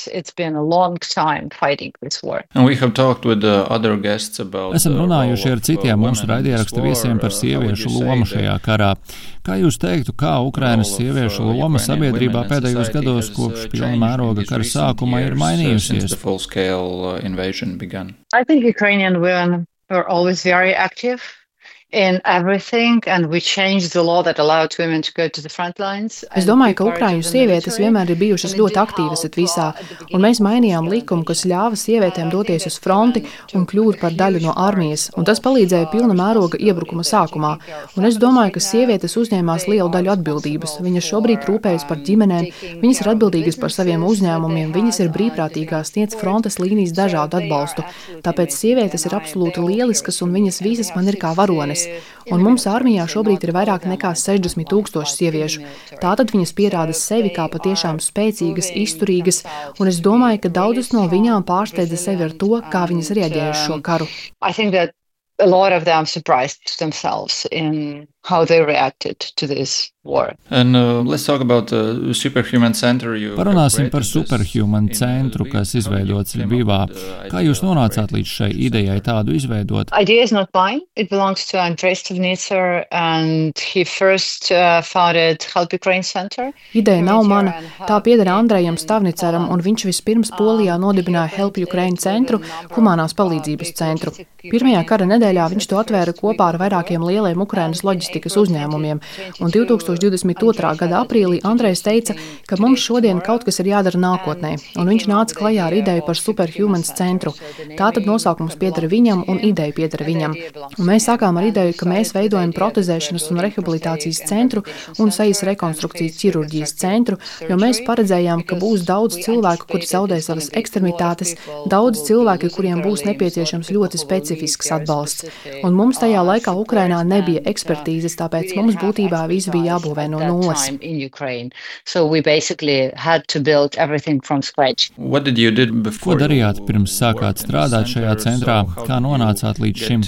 And we have talked with the other guests. Esam runājuši ar citiem mūsu raidieraksta viesiem par sieviešu lomu šajā karā. Kā jūs teiktu, kā Ukrainas sieviešu loma sabiedrībā pēdējos gados kopš pilna mēroga kara sākuma ir mainījusies? I think Ukrainian women were always very active in everything, and we changed the law that allowed women to go to the front lines. Es domāju, ka Ukraiņu sievietes vienmēr ir bijušas ļoti aktīvas visā, un mēs mainījām likumu, kas ļāva sievietēm doties uz fronti un kļūt par daļu no armijas, un tas palīdzēja pilna mēroga iebrukuma sākumā. Un es domāju, ka sievietes uzņēmās lielu daļu atbildības. Viņas šobrīd rūpējas par ģimenēm, viņas ir atbildīgas par saviem uzņēmumiem, viņas ir brīvprātīgās, sniedz frontes līnijas dažādu atbalstu. Tāpēc sievietes ir absolūti lieliskas, un viņas visas man ir kā varones. Un mums armijā šobrīd ir vairāk nekā sešdesmit tūkstoši sieviešu. Tātad viņas pierāda sevi kā patiešām spēcīgas, izturīgas, un es domāju, ka daudzas no viņām pārsteidza sevi ar to, kā viņas reaģēja uz šo karu. A lot of them surprised themselves in how they reacted to this war. And uh, let's talk about the Superhuman Center. Parunāsim par Superhuman centru, kas izveidots Ļubivā. Kā jūs nonācāt līdz šai idejai tādu izveidot? Idea is not mine. It belongs to Andrei Stavnitsa, and he first uh, founded Help Ukraine Center. Ideja nav mana. Tā pieder Andrejam Stavnicaram, un viņš vispirms Polijā nodibināja Help Ukraine centru, humanās palīdzības centru. Pirmajā kara nedēļā viņš to atvēra kopā ar vairākiem lieliem Ukrainas loģistikas pārtikas uzņēmumiem. Un divi tūkstoši divdesmit otrā gada aprīlī Andrejs teica, ka mums šodien kaut kas ir jādara nākotnē, un viņš nāca klajā ar ideju par Superhumans centru. Tātad nosaukums pieder viņam un ideja pieder viņam. Un mēs sākām ar ideju, ka mēs veidojam protezēšanas un rehabilitācijas centru un sejas rekonstrukcijas ķirurģijas centru, jo mēs paredzējām, ka būs daudz cilvēku, kuri zaudē savas ekstremitātes, daudz cilvēki, kuriem būs nepieciešams ļoti specifisks atbalsts. Un mums tajā laikā Ukrainā nebija ekspertīzes, tāpēc mums būtībā viss bija jābūvē no nulles. Ko darījāt pirms sākāt strādāt šajā centrā? Kā nonācāt līdz šim?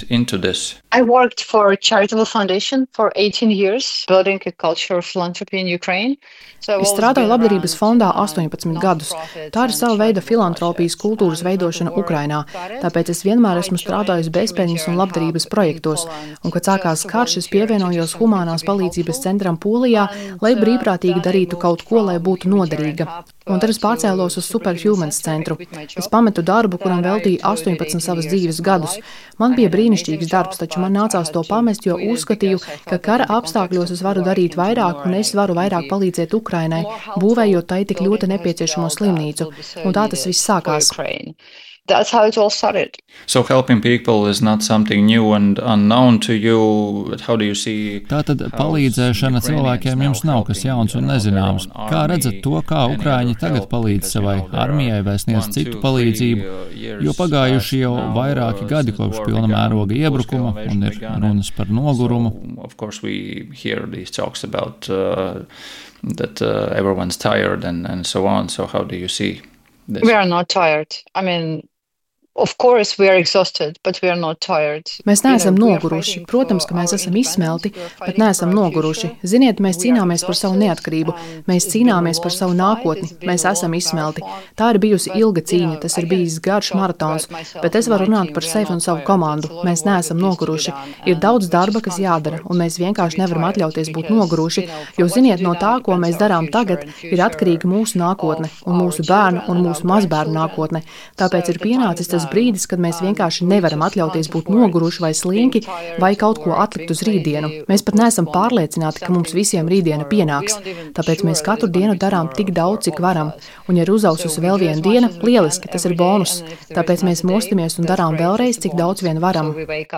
I worked for a charitable foundation for eighteen years, building a culture of philanthropy in Ukraine. Es strādāju labdarības fondā astoņpadsmit gadus. Tā ir sava veida filantropijas kultūras veidošana Ukrainā, tāpēc es vienmēr esmu strādājis bezpeļņas un labdarības projektos. Un, kad sākās karš, es pievienojos Humānās palīdzības centram Polijā, lai brīvprātīgi darītu kaut ko, lai būtu noderīga. Un tad es pārcēlos uz Superhumans centru. Es pametu darbu, kuram veltīju astoņpadsmit savas dzīves gadus. Man bija brīnišķīgs darbs, taču man nācās to pamest, jo uzskatīju, ka kara apstākļos es varu darīt vairāk un es varu vairāk palīdzēt Ukrainai, būvējot tai tik ļoti nepieciešamo slimnīcu. Un tā tas viss sākās. That's how it all started. So helping people is not something new and unknown to you. But how do you see? Tātad palīdzēšana cilvēkiem jums nav kas jauns un nezināms. Kā redzat to, kā Ukraiņi tagad palīdz savai armijai vai sniedz citu palīdzību, jo pagājuši jau vairāki gadi kopš pilna mēroga iebrukuma un ir runas par nogurumu. Of course we hear these talks about uh, that uh, everyone's tired and, and so on. So how do you see this? We are not tired. I mean, of course we are exhausted, but we are not tired. Mēs neesam noguruši. Protams, ka mēs esam izsmelti, bet neesam noguruši. Ziniet, mēs cīnāmies par savu neatkarību. Mēs cīnāmies par savu nākotni. Mēs esam izsmelti. Tā ir bijusi ilga cīņa, tas ir bijis garš maratons, bet es varu runāt par sevi un savu komandu. Mēs neesam noguruši. Ir daudz darba, kas jādara, un mēs vienkārši nevaram atļauties būt noguruši, jo ziniet, no tā, ko mēs darām tagad, ir atkarīga mūsu nākotne, un mūsu bērnu un mūsu mazbērnu nākotne. Tāpēc ir pienācis tas brīdis, kad mēs vienkārši nevaram atļauties būt noguruši vai slinki vai kaut ko atlikt uz rītdienu. Mēs pat neesam pārliecināti, ka mums visiem rītdiena pienāks. Tāpēc mēs katru dienu darām tik daudz, cik varam. Un ja ir uzaususi vēl viena diena, lieliski, tas ir bonus. Tāpēc mēs mostamies un darām vēlreiz, cik daudz vien varam.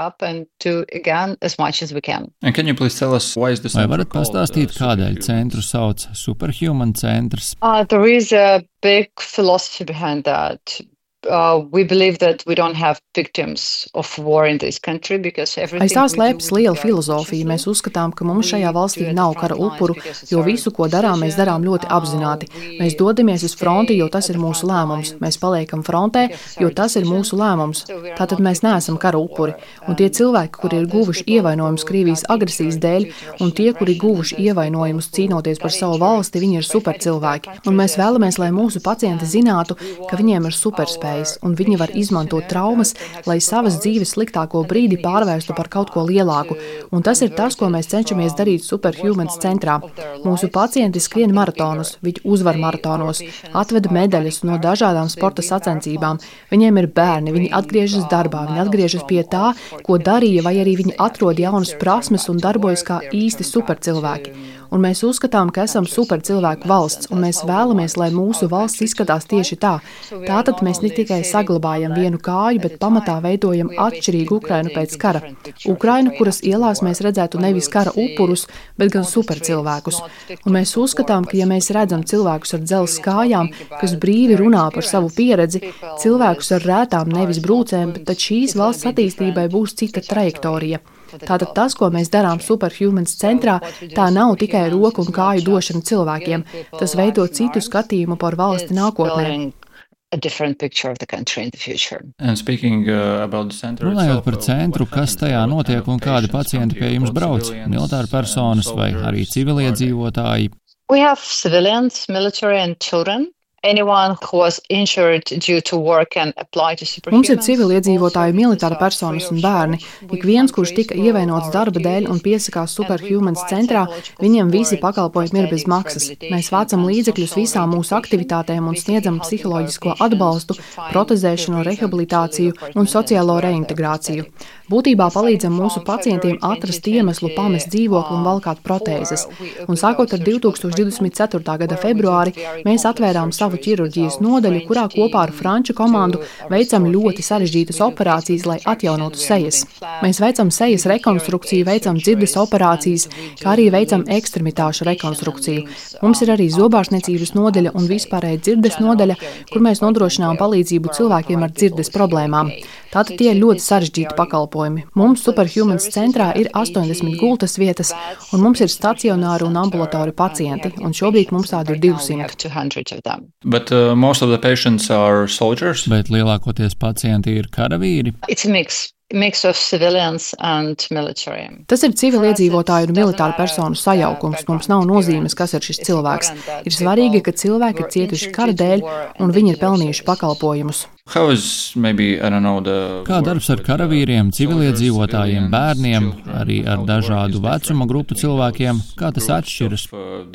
Vai varat pastāstīt, kādēļ centru sauc Superhuman centrs? Uh, there is a big philosophy behind that. Uh, we believe that we don't have victims of war in this country because everything. Aiz tā slēpjas liela filozofija. Mēs uzskatām, ka mums šajā valstī nav kara upuru, jo visu, ko darām, mēs darām ļoti apzināti. Mēs dodamies uz fronti, jo tas ir mūsu lēmums. Mēs paliekam frontē, jo tas ir mūsu lēmums. Tātad mēs neesam kara upuri. Un tie cilvēki, kuri ir guvuši ievainojumus Krievijas agresijas dēļ, un tie, kuri guvuši ievainojumus cīnoties par savu valsti, viņi ir supercilvēki. Un mēs vēlamies, lai mūsu pacienti zinātu, ka viņiem ir superspēja. Un viņi var izmantot traumas, lai savas dzīves sliktāko brīdi pārvērstu par kaut ko lielāku. Un tas ir tas, ko mēs cenšamies darīt Superhumans centrā. Mūsu pacienti skrien maratonus, viņi uzvar maratonos, atved medaļas no dažādām sporta sacensībām. Viņiem ir bērni, viņi atgriežas darbā, viņi atgriežas pie tā, ko darīja, vai arī viņi atrod jaunas prasmes un darbojas kā īsti supercilvēki. Un mēs uzskatām, ka esam supercilvēku valsts, un mēs vēlamies, lai mūsu valsts izskatās tieši tā. Tātad mēs ne tikai saglabājam vienu kāju, bet pamatā veidojam atšķirīgu Ukrainu pēc kara. Ukrainu, kuras ielās mēs redzētu nevis kara upurus, bet gan supercilvēkus. Un mēs uzskatām, ka ja mēs redzam cilvēkus ar dzelzs kājām, kas brīvi runā par savu pieredzi, cilvēkus ar rētām nevis brūcēm, bet tad šīs valsts attīstībai būs cita trajektorija. Tātad tas, ko mēs darām Superhumans centrā, tā nav tikai roku un kāju došana cilvēkiem. Tas veido citu skatījumu par valsti nākotnē. Runājot par centru, kas tajā notiek un kādi pacienti pie jums brauc? Militāri personas vai arī civiliedzīvotāji? We have civilians, military and children. Anyone who was injured due to war can apply to Superhumans. Mums ir civiliedzīvotāji, militāri personas un bērni. Ik viens, kurš tika ievainots darba dēļ un piesakās Superhumans centrā, viņiem visi pakalpojumi ir bez maksas. Mēs vācam līdzekļus visām mūsu aktivitātēm un sniedzam psiholoģisko atbalstu, protezēšanu, rehabilitāciju un sociālo reintegrāciju. Būtībā palīdzam mūsu pacientiem atrast iemeslu pamest dzīvokli un valkāt protēzes. Un sākot ar divtūkstoš divdesmit ceturtā gada februāri, mēs atvērām savu ķirurģijas nodaļu, kurā kopā ar franču komandu veicam ļoti sarežģītas operācijas, lai atjaunotu sejas. Mēs veicam sejas rekonstrukciju, veicam dzirdes operācijas, kā arī veicam ekstremitāšu rekonstrukciju. Mums ir arī zobārstniecības nodaļa un vispārēja dzirdes nodaļa, kur mēs nodrošinām palīdzību cilvēkiem ar dzirdes problēmām. Tātad tie ir ļoti sarežģīti pakalpojumi. Mums Superhumans centrā ir astoņdesmit gultas vietas, un mums ir stacionāri un ambulatori pacienti, un šobrīd mums tādi ir divsimt. But, uh, most of the patients are soldiers. Bet lielākoties pacienti ir karavīri. It's a mix. Mix of civilians and military. Tas ir civiliedzīvotāju un militāru personu sajaukums. Mums nav nozīmes, kas ir šis cilvēks. Ir svarīgi, ka cilvēki ir cietuši kara dēļ, un viņi ir pelnījuši pakalpojumus. Maybe, know, the... Kā darbs ar karavīriem, civiliedzīvotājiem, bērniem, arī ar dažādu vecuma grupu cilvēkiem, kā tas atšķiras?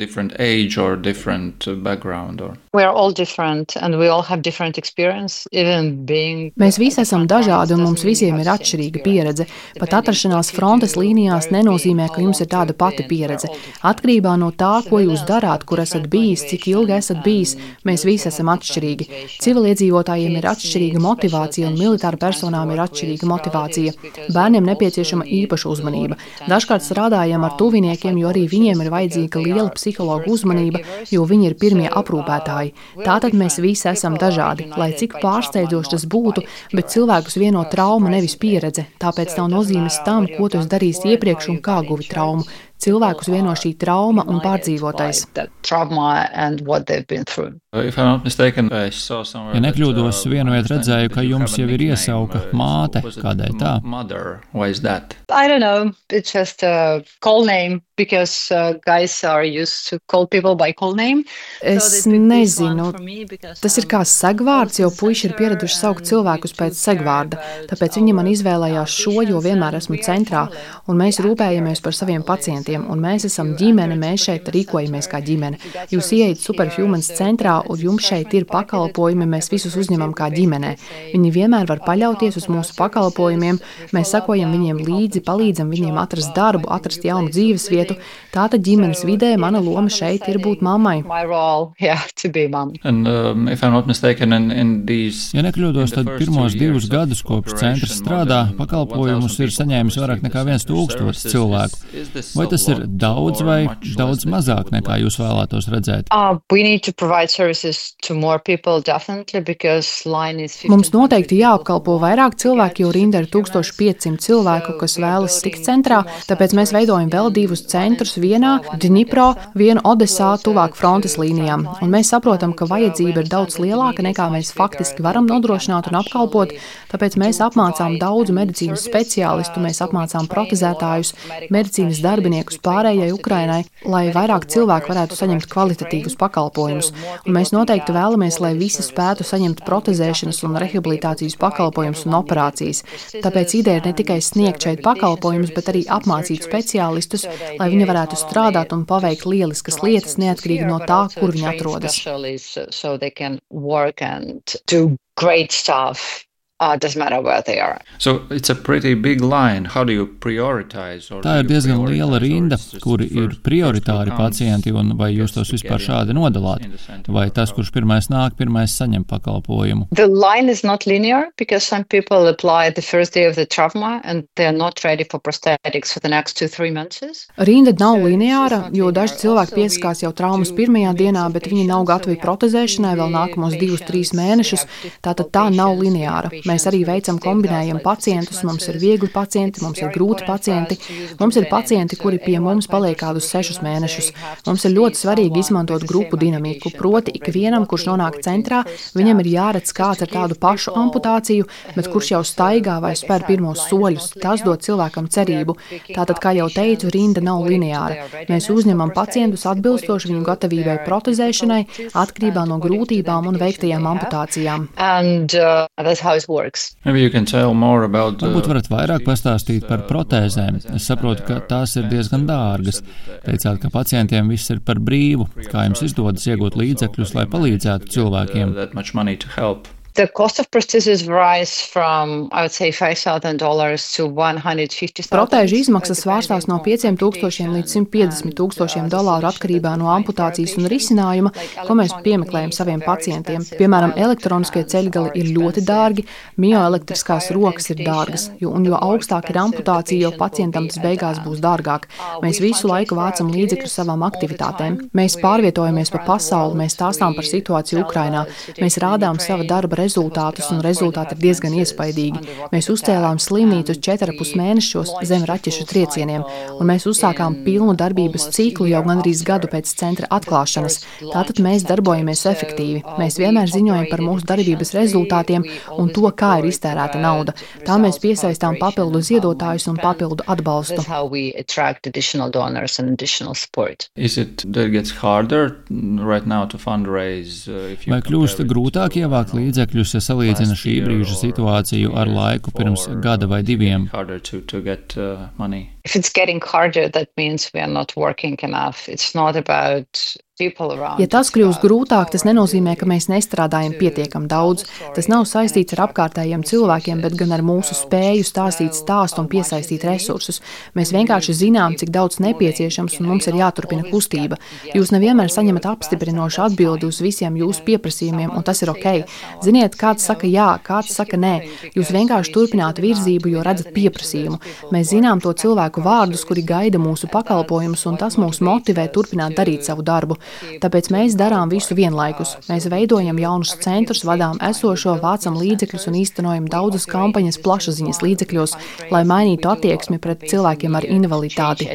Being... Mēs visi esam dažādi, un mums visiem ir atšķirīga pieredze. Pat atrašanās frontes līnijās nenozīmē, ka jums ir tāda pati pieredze. Atkarībā no tā, ko jūs darāt, kur esat bijis, cik ilgi esat bijis, mēs visi esam atšķirīgi. Civiliedzīvotājiem ir atšķirīga motivācija un militāra personām ir atšķirīga motivācija. Bērniem nepieciešama īpaša uzmanība. Dažkārt strādājam ar tuviniekiem, jo arī viņiem ir vajadzīga liela psihologa uzmanība, jo viņi ir pirmie aprūpētāji. Tātad mēs visi esam dažādi, lai cik pārsteidzoši tas būtu, bet cilvēkus vieno trauma, nevis pieredze. Tāpēc nav nozīmes tam, ko tu esi darījis iepriekš un kā guvi traumu. Cilvēkus vieno šī trauma un pārdzīvotais. Ja nekļūdos, vienu vietu redzēju, ka jums jau ir iesauka māte. Kādēļ tā? I don't know. It's just a call name because uh, guys are used to call people by call name. Es nezinu. Tas ir kā segvārds, jo puiši ir pieraduši saukt cilvēkus pēc segvārda. Tāpēc viņi man izvēlējās šo, jo vienmēr esmu centrā, un mēs rūpējamies par saviem pacientiem. Un mēs esam ģimene, mēs šeit rīkojamies kā ģimene. Jūs ieiet Superhumans centrā, un jums šeit ir pakalpojumi, mēs visus uzņemam kā ģimenē. Viņi vienmēr var paļauties uz mūsu pakalpojumiem, mēs sakojam viņiem līdzi, palīdzam viņiem atrast darbu, atrast jaunu dzīves vietu. Tātad ģimenes vidē mana loma šeit ir būt mammai. And, um, if I'm not mistaken, in, in these... Ja nekļūdos, tad pirmos divus gadus kopš centrs strādā, pakalpojumus ir saņēmis vairāk nekā viens tūkstotis cilvēku. Vai tas ir daudz vai daudz mazāk nekā jūs vēlētos redzēt? Uh, people, Mums noteikti jāapkalpo vairāk cilvēki, jo rinda ir tūkstoš piecsimt cilvēku, kas vēlas tikt centrā, tāpēc mēs veidojam vēl divus centrus vienā Dņipro, vienu Odesā, tuvāk frontes līnijām. Un mēs saprotam, ka vajadzība ir daudz lielāka nekā mēs faktiski varam nodrošināt un apkalpot, tāpēc mēs apmācām daudzu medicīnas speciālistu, mēs apmācām protezētājus, medicīnas darbiniekus pārējai Ukrainai, lai vairāk cilvēku varētu saņemt kvalitatīvus pakalpojumus. Un mēs noteikti vēlamies, lai visi spētu saņemt protezēšanas un rehabilitācijas pakalpojumus un operācijas. Tāpēc ideja ir ne tikai sniegt šeit pakalpojumus, bet arī apmācīt speciālistus, lai viņi varētu strādāt un paveikt lieliskas lietas neatkarīgi no tā, kur viņi atrodas. Uh, doesn't matter where they are. So it's a pretty big line. How do you prioritize? Tā ir diezgan liela rinda, kuri ir prioritāri pacienti, un vai jūs tos vispār šādi nodalāt? Vai tas, kurš pirmais nāk, pirmais saņem pakalpojumu? The line is not linear because some people apply the first day of the trauma and they are not ready for prosthetics for the next two, three months. Rinda nav lineāra, jo daži cilvēki piesakās jau traumas pirmajā dienā, bet viņi nav gatavi protezēšanai vēl nākamos divus, trīs mēnešus. Tātad tā nav lineāra. Mēs arī veicam kombinējam pacientus, mums ir viegli pacienti, mums ir grūti pacienti, mums ir pacienti, kuri pie mums paliek kādus sešus mēnešus. Mums ir ļoti svarīgi izmantot grupu dinamiku, proti ikvienam, kurš nonāk centrā, viņam ir jāredz kāds ar tādu pašu amputāciju, bet kurš jau staigā vai spēr pirmos soļus. Tas dod cilvēkam cerību. Tātad, kā jau teicu, rinda nav lineāra. Mēs uzņemam pacientus atbilstoši viņu gatavībai protezēšanai, atkarībā no grūtībām un veiktajām amputācijām. And, uh, that's how it works. About, uh, Varbūt varat vairāk pastāstīt par protēzēm. Es saprotu, ka tās ir diezgan dārgas. Teicāt, ka pacientiem viss ir par brīvu. Kā jums izdodas iegūt līdzekļus, lai palīdzētu cilvēkiem? The cost of prosthesis varies from, I would say, five thousand dollars to one hundred fifty thousand dollars. Protēžu izmaksas svārstās no pieciem tūkstošiem līdz simt piecdesmit tūkstošiem dolāru atkarībā no amputācijas un risinājuma, ko mēs piemeklējam saviem pacientiem. Piemēram, elektroniskie ceļgali ir ļoti dārgi, mioelektriskās rokas ir dārgas, jo, un jo augstāk ir amputācija, jo pacientam tas beigās būs dārgāk. Mēs visu laiku vācam līdzekļus savām aktivitātēm. Mēs pārvietojamies pa pasauli, mēs stāstām par situāciju Ukrainā, mēs rādām sava darba rezultātus, un rezultāti ir diezgan iespaidīgi. Mēs uzcēlām slimnīcu četrus mēnešos zem raķešu triecieniem, un mēs uzsākām pilnu darbības ciklu jau gandrīz gadu pēc centra atklāšanas. Tātad mēs darbojamies efektīvi. Mēs vienmēr ziņojam par mūsu darbības rezultātiem un to, kā ir iztērēta nauda. Tā mēs piesaistām papildu ziedotājus un papildu atbalstu. Vai kļūst grūtāk ievākt līdzekļus, ja salīdzina šī brīža situāciju ar laiku pirms gada vai diviem? If it's getting harder, that means we are not working enough. It's not about Ja tas kļūst grūtāk, tas nenozīmē, ka mēs nestrādājam pietiekam daudz. Tas nav saistīts ar apkārtējiem cilvēkiem, bet gan ar mūsu spēju stāstīt stāstu un piesaistīt resursus. Mēs vienkārši zinām, cik daudz nepieciešams, un mums ir jāturpina kustība. Jūs nevienmēr saņemat apstiprinošu atbildi uz visiem jūsu pieprasījumiem, un tas ir ok. Ziniet, kāds saka jā, kāds saka nē. Jūs vienkārši turpināt virzību, jo redzat pieprasījumu. Mēs zinām to cilvēku vārdus, kuri gaida mūsu pakalpojumus, un tas mūs motivē turpināt darīt savu darbu. Tāpēc mēs darām visu vienlaikus. Mēs veidojam jaunus centrus, vadām esošo, vācam līdzekļus un īstenojam daudzas kampaņas plašsaziņas līdzekļos, lai mainītu attieksmi pret cilvēkiem ar invaliditāti.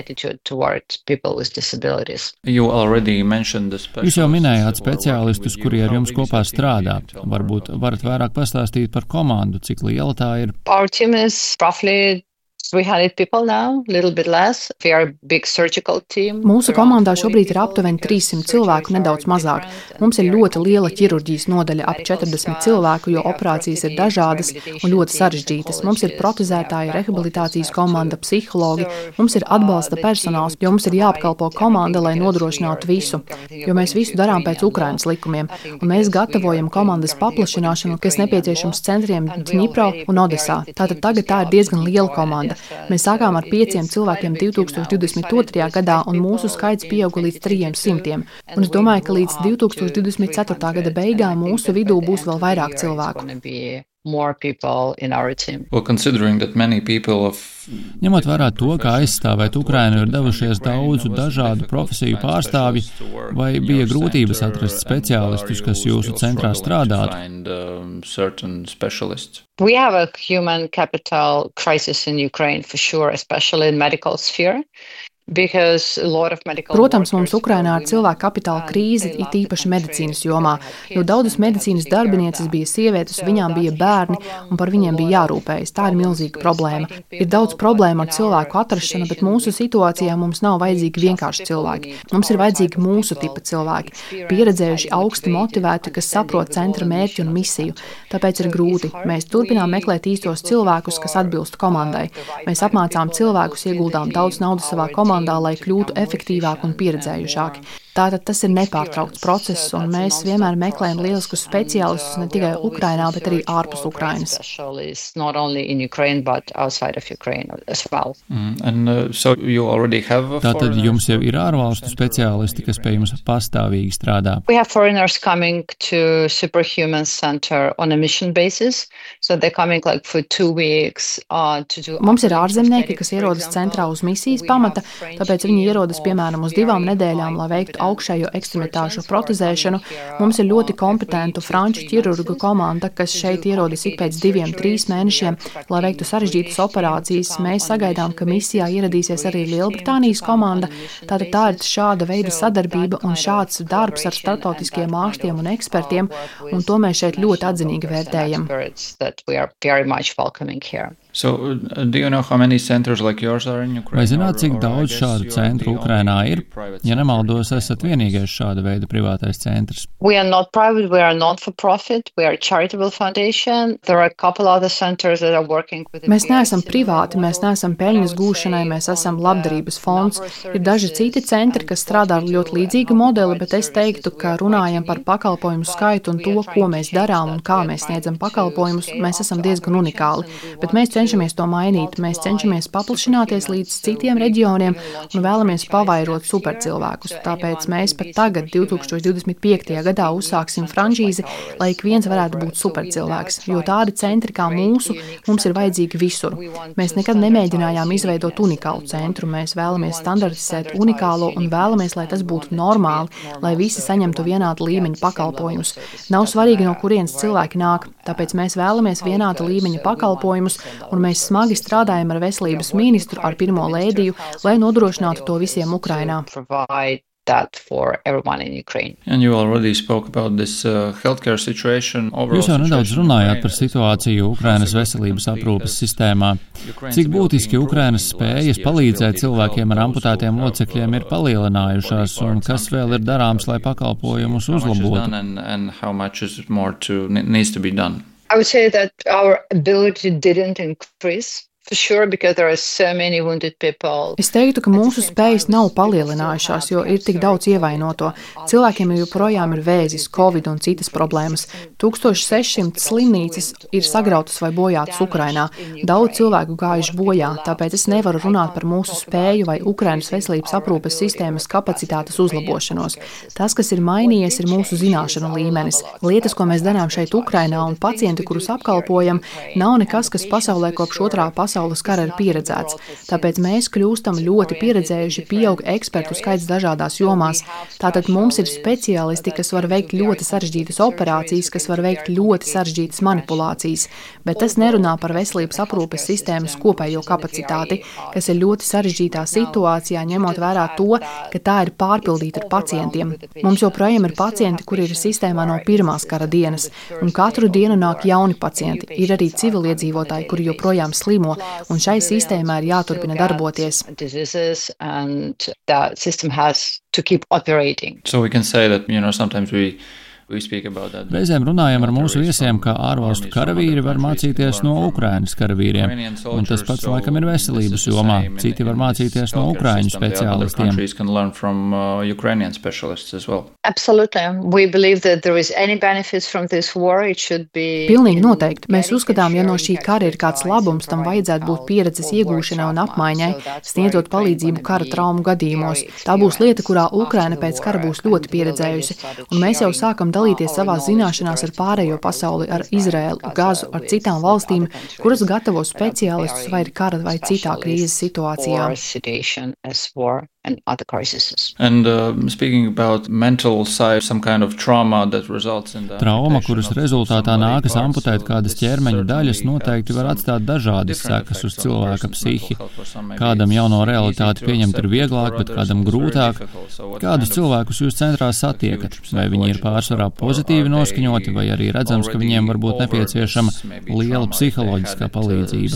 Jūs jau minējāt speciālistus, kuri ar jums kopā strādā. Varbūt varat vairāk pastāstīt par komandu, cik liela tā ir? Our team is roughly three hundred people now, a little bit less. We are a big surgical team. Mūsu komandā šobrīd ir aptuveni trīs simt cilvēku, nedaudz mazāk. Mums ir ļoti liela ķirurģijas nodaļa, ap četrdesmit cilvēku, jo operācijas ir dažādas un ļoti sarežģītas. Mums ir protezētāji, rehabilitācijas komanda, psihologi, mums ir atbalsta personāls, jo mums ir jāapkalpo komanda, lai nodrošinātu visu, jo mēs visu darām pēc Ukrainas likumiem, un mēs gatavojam komandas paplašināšanu, kas nepieciešams centriem Dņipro un Odesā. Tātad tagad tā ir diezgan liela komanda. Mēs sākām ar pieciem cilvēkiem divi tūkstoši divdesmit otrajā gadā, un mūsu skaits pieauga līdz trim simtiem. Un es domāju, ka līdz divi tūkstoši divdesmit ceturtā gada beigām mūsu vidū būs vēl vairāk cilvēku. More people in our team. Well, considering that many people of Ņemot vērā to, kā aizstāvēt Ukrainu, ir devušies daudzu dažādu profesiju pārstāvji, vai bija grūtības atrast speciālistus, kas jūsu centrā strādātu? We have a human capital crisis in Ukraine for sure, especially in medical sphere. Protams, mums Ukrainā ir cilvēku kapitāla krīze, it īpaši medicīnas jomā, jo daudzas medicīnas darbinieces bija sievietes, viņām bija bērni un par viņiem bija jārūpējas. Tā ir milzīga problēma. Ir daudz problēmu ar cilvēku atrašanu, bet mūsu situācijā mums nav vajadzīgi vienkārši cilvēki. Mums ir vajadzīgi mūsu tipa cilvēki, pieredzējuši, augsti motivēti, kas saprot centra mērķi un misiju. Tāpēc ir grūti. Mēs turpinām meklēt īstos cilvēkus, kas atbilst komandai. Mēs apmācām cilvēkus, ieguldām daudz naudas savā komandā, lai kļūtu efektīvāki un pieredzējušāki. Tātad tas ir nepārtraukts process, un mēs vienmēr meklējam lieliskus speciālistus ne tikai Ukrainā, bet arī ārpus Ukrainas. Mm, and, uh, so you already have Tātad jums jau ir ārvalstu speciālisti, kas pie jums pastāvīgi strādā? We have foreigners coming to Superhuman Center on a mission basis, so they're coming like for two weeks uh, to do... Mums ir ārzemnieki, kas ierodas centrā uz misijas pamata, tāpēc viņi ierodas piemēram uz divām nedēļām, lai veiktu augšējo ekstremitāšu protezēšanu. Mums ir ļoti kompetentu franču ķirurgu komanda, kas šeit ierodas ik pēc diviem, trīs mēnešiem, lai veiktu sarežģītas operācijas. Mēs sagaidām, ka misijā ieradīsies arī Lielbritānijas komanda. Tātad tā ir šāda veida sadarbība un šāds darbs ar starptautiskiem ārstiem un ekspertiem, un to mēs šeit ļoti atzinīgi vērtējam. So, do you know how many centers like yours are in Ukraine? Vai zināt, cik daudz šādu centru Ukrainā ir? Ja nemaldos, esat vienīgais šāda veida privātais centrs. We are not private, we are not for profit, we are a charitable foundation. There are a couple other centers that are working with the Mēs neesam privāti, mēs neesam peļņas gūšanai, mēs esam labdarības fonds. Ir daži citi centri, kas strādā ar ļoti līdzīgu modeli, bet es teiktu, ka runājam par pakalpojumu skaitu un to, ko mēs darām un kā mēs sniedzam pakalpojumus, mēs esam diezgan unikāli. Bet mēs cenšamies to mainīt, mēs cenšamies paplašināties līdz citiem reģioniem un vēlamies pavairot supercilvēkus. Tāpēc mēs pat tagad, divtūkstoš divdesmit piektajā gadā, uzsāksim franšīzi, lai ik viens varētu būt supercilvēks, jo tādi centri kā mūsu mums ir vajadzīgi visur. Mēs nekad nemēģinājām izveidot unikālu centru, mēs vēlamies standartizēt unikālo un vēlamies, lai tas būtu normāli, lai visi saņemtu vienādu līmeņa pakalpojumus. Nav svarīgi, no kurienes cilvēki nāk, tāpēc mēs vēlamies vienādu līmeņa pakalpojumus, un mēs smagi strādājam ar veselības ministru, ar pirmo lēdiju, lai nodrošinātu to visiem Ukrainā. That for everyone in Ukraine. And you already spoke about this uh, healthcare situation. Jūs jau nedaudz runājāt par situāciju Ukrainas veselības aprūpes sistēmā. Cik būtiski Ukrainas spējas palīdzēt cilvēkiem ar amputētiem locekļiem ir palielinājušās, un kas vēl ir darāms, lai pakalpojumus uzlabotu? I would say that our ability didn't increase. For sure, because there are so many wounded people. Es teiktu, ka mūsu spējas nav palielinājušās, jo ir tik daudz ievainoto. Cilvēkiem joprojām ir vēzis, covid un citas problēmas. tūkstoš sešsimt slimnīcas ir sagrautas vai bojātas Ukrainā. Daudz cilvēku gājuši bojā, tāpēc es nevaru runāt par mūsu spēju vai Ukrainas veselības aprūpes sistēmas kapacitātes uzlabošanos. Tas, kas ir mainījies, ir mūsu zināšanu līmenis. Lietas, ko mēs darām šeit Ukrainā un pacienti, kurus apkalpojam, nav nekas, kas pasaulē kopš otrā pasaules Pasaules kara ir pieredzēts. Tāpēc mēs kļūstam ļoti pieredzējuši, pieaug ekspertu skaits dažādās jomās. Tātad mums ir speciālisti, kas var veikt ļoti sarežģītas operācijas, kas var veikt ļoti sarežģītas manipulācijas. Bet tas nerunā par veselības aprūpes sistēmas kopējo kapacitāti, kas ir ļoti sarežģītā situācijā, ņemot vērā to, ka tā ir pārpildīta ar pacientiem. Mums joprojām ir pacienti, kuri ir sistēmā no pirmās kara dienas, un katru dienu nāk jauni pacienti. Ir arī civiliedzīvotāji, kuri joprojām slimo, un šai sistēmai ir jāturpina darboties. So we can say that, you know, sometimes we Reizēm runājam ar mūsu viesiem, kā ārvalstu karavīri var mācīties no Ukrainas karavīriem, un tas pats laikam ir veselības jomā. Citi var mācīties no Ukraiņu speciālistiem. Pilnīgi noteikti. Mēs uzskatām, ja no šī kara ir kāds labums, tam vajadzētu būt pieredzes iegūšanai un apmaiņai, sniedzot palīdzību kara traumu gadījumos. Tā būs lieta, kurā Ukraina pēc kara būs ļoti pieredzējusi, un mēs jau sākam dalīties savās zināšanās ar pārējo pasauli, ar Izraēlu, Gazu, ar citām valstīm, kuras gatavo speciālistus vai ir kara vai citā krīzes situācijā. And other crises. And uh, speaking about mental side, some kind of trauma that results in the Trauma, kuras rezultātā nākas amputēt kādas ķermeņa daļas, noteikti var atstāt dažādas sekas uz cilvēka psihi. Kādam jauno realitāti pieņemt ir vieglāk, bet kādam grūtāk. Kādus cilvēkus jūs centrā satiekat? Vai viņi ir pārsvarā pozitīvi noskaņoti, vai arī redzams, ka viņiem var būt nepieciešama liela psiholoģiskā palīdzība?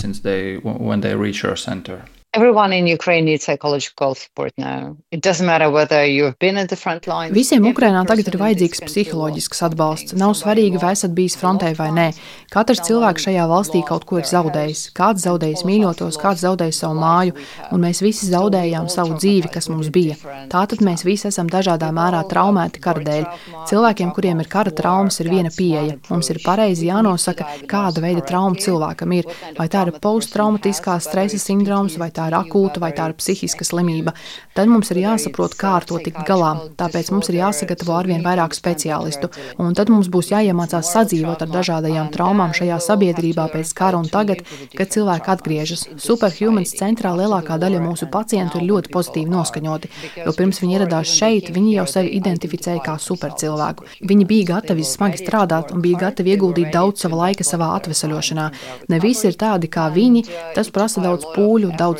Everyone in Ukraine needs psychological support now. It doesn't matter whether you've been at the front lines. Visiem Ukrainā tagad ir vajadzīgs psiholoģisks atbalsts. Nav svarīgi, vai esat bijis frontē vai nē. Katrs cilvēks šajā valstī kaut ko ir zaudējis. Kāds zaudējis mīļotos, kāds zaudējis savu māju, un mēs visi zaudējām savu dzīvi, kas mums bija. Tātad mēs visi esam dažādā mērā traumēti kara dēļ. Cilvēkiem, kuriem ir kara traumas, ir viena pieeja. Mums ir pareizi jānosaka, kāda veida trauma cilvēkam ir. Vai tā ir posttraumatiskā stresa sindroms, vai tā ir akūta, vai tā ir psihiska slimība. Tad mums ir jāsaprot, kā ar to tikt galā. Tāpēc mums ir jāsagatavo arvien vairāk speciālistu. Un tad mums būs jāiemācās sadzīvot ar dažādajām traumām šajā sabiedrībā pēc kara un tagad, kad cilvēki atgriežas. Superhumans centrā lielākā daļa mūsu pacientu ir ļoti pozitīvi noskaņoti, jo pirms viņi ieradās šeit, viņi jau sevi identificēja kā supercilvēku. Viņi bija gatavi smagi strādāt un bija gatavi ieguldīt daudz sava laika savā atvesaļošanā. Ne visi ir tādi kā viņi, tas prasa daudz pūļu, daudz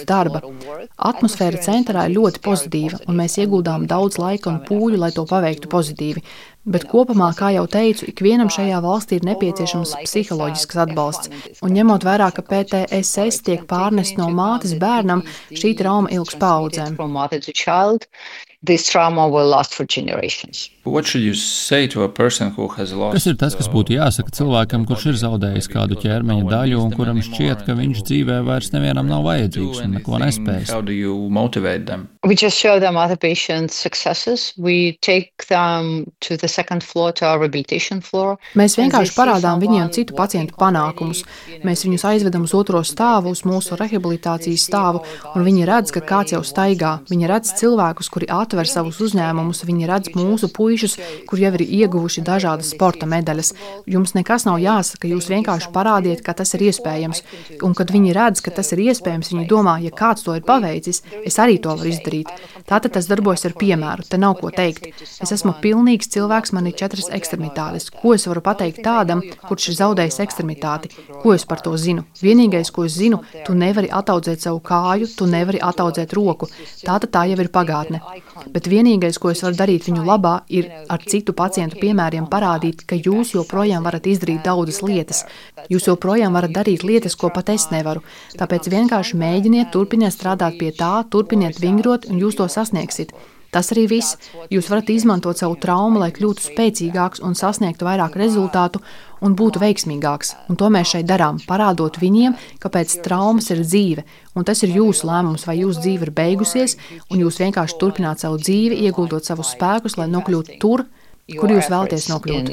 darba. Atmosfēra centrā ir ļoti pozitīva, un mēs ieguldām daudz laika un pūļu, lai to paveiktu pozitīvi. Bet kopumā, kā jau teicu, ikvienam šajā valstī ir nepieciešams psiholoģisks atbalsts. Un ņemot vērā, ka P T S S tiek pārnest no mātes bērnam, šī trauma ilgs paudzēm. This trauma will last for generations. What should you say to a person who has lost? Kas ir tas, kas būtu jāsaka cilvēkam, kurš ir zaudējis kādu ķermeņa daļu un kuram šķiet, ka viņš dzīvē vairs nevienam nav vajadzīgs un neko nespējas? How do you motivate them? We just show them other patients' successes. We take them to the second floor, to our rehabilitation floor. Mēs vienkārši parādām viņiem citu pacientu panākumus. Mēs viņus aizvedam uz otro stāvu, uz mūsu rehabilitācijas stāvu, un viņi redz, ka kāds jau staigā. Viņi redz cilvēkus, kuri atver savus uzņēmumus, viņi redz mūsu puišus, kur jau ir ieguvuši dažādas sporta medaļas. Jums nekas nav jāsaka, jūs vienkārši parādiet, ka tas ir iespējams. Un kad viņi redz, ka tas ir iespējams, viņi domā, ja kāds to ir paveicis, es arī to varu izdarīt. Tātad tas darbojas ar piemēru, te nav ko teikt. Es esmu pilnīgs cilvēks, man ir četras ekstremitātes. Ko es varu pateikt tādam, kurš ir zaudējis ekstremitāti? Ko es par to zinu? Vienīgais, ko es zinu, tu nevari ataudzēt savu kāju, tu nevari ataudzēt roku. Tātad tā jau ir pagātne. Bet vienīgais, ko es varu darīt viņu labā, ir ar citu pacientu piemēriem parādīt, ka jūs joprojām varat izdarīt daudzas lietas. Jūs joprojām varat darīt lietas, ko pat es nevaru. Tāpēc vienkārši mēģiniet, turpiniet strādāt pie tā, turpiniet vingrot, un jūs to sasniegsit. Tas arī viss. Jūs varat izmantot savu traumu, lai kļūtu spēcīgāks un sasniegtu vairāk rezultātu un būtu veiksmīgāks. Un to mēs šeit darām, parādot viņiem, ka pēc traumas ir dzīve. Un tas ir jūsu lēmums, vai jūsu dzīve ir beigusies, un jūs vienkārši turpināt savu dzīvi, ieguldot savus spēkus, lai nokļūtu tur, kur jūs vēlaties nokļūt.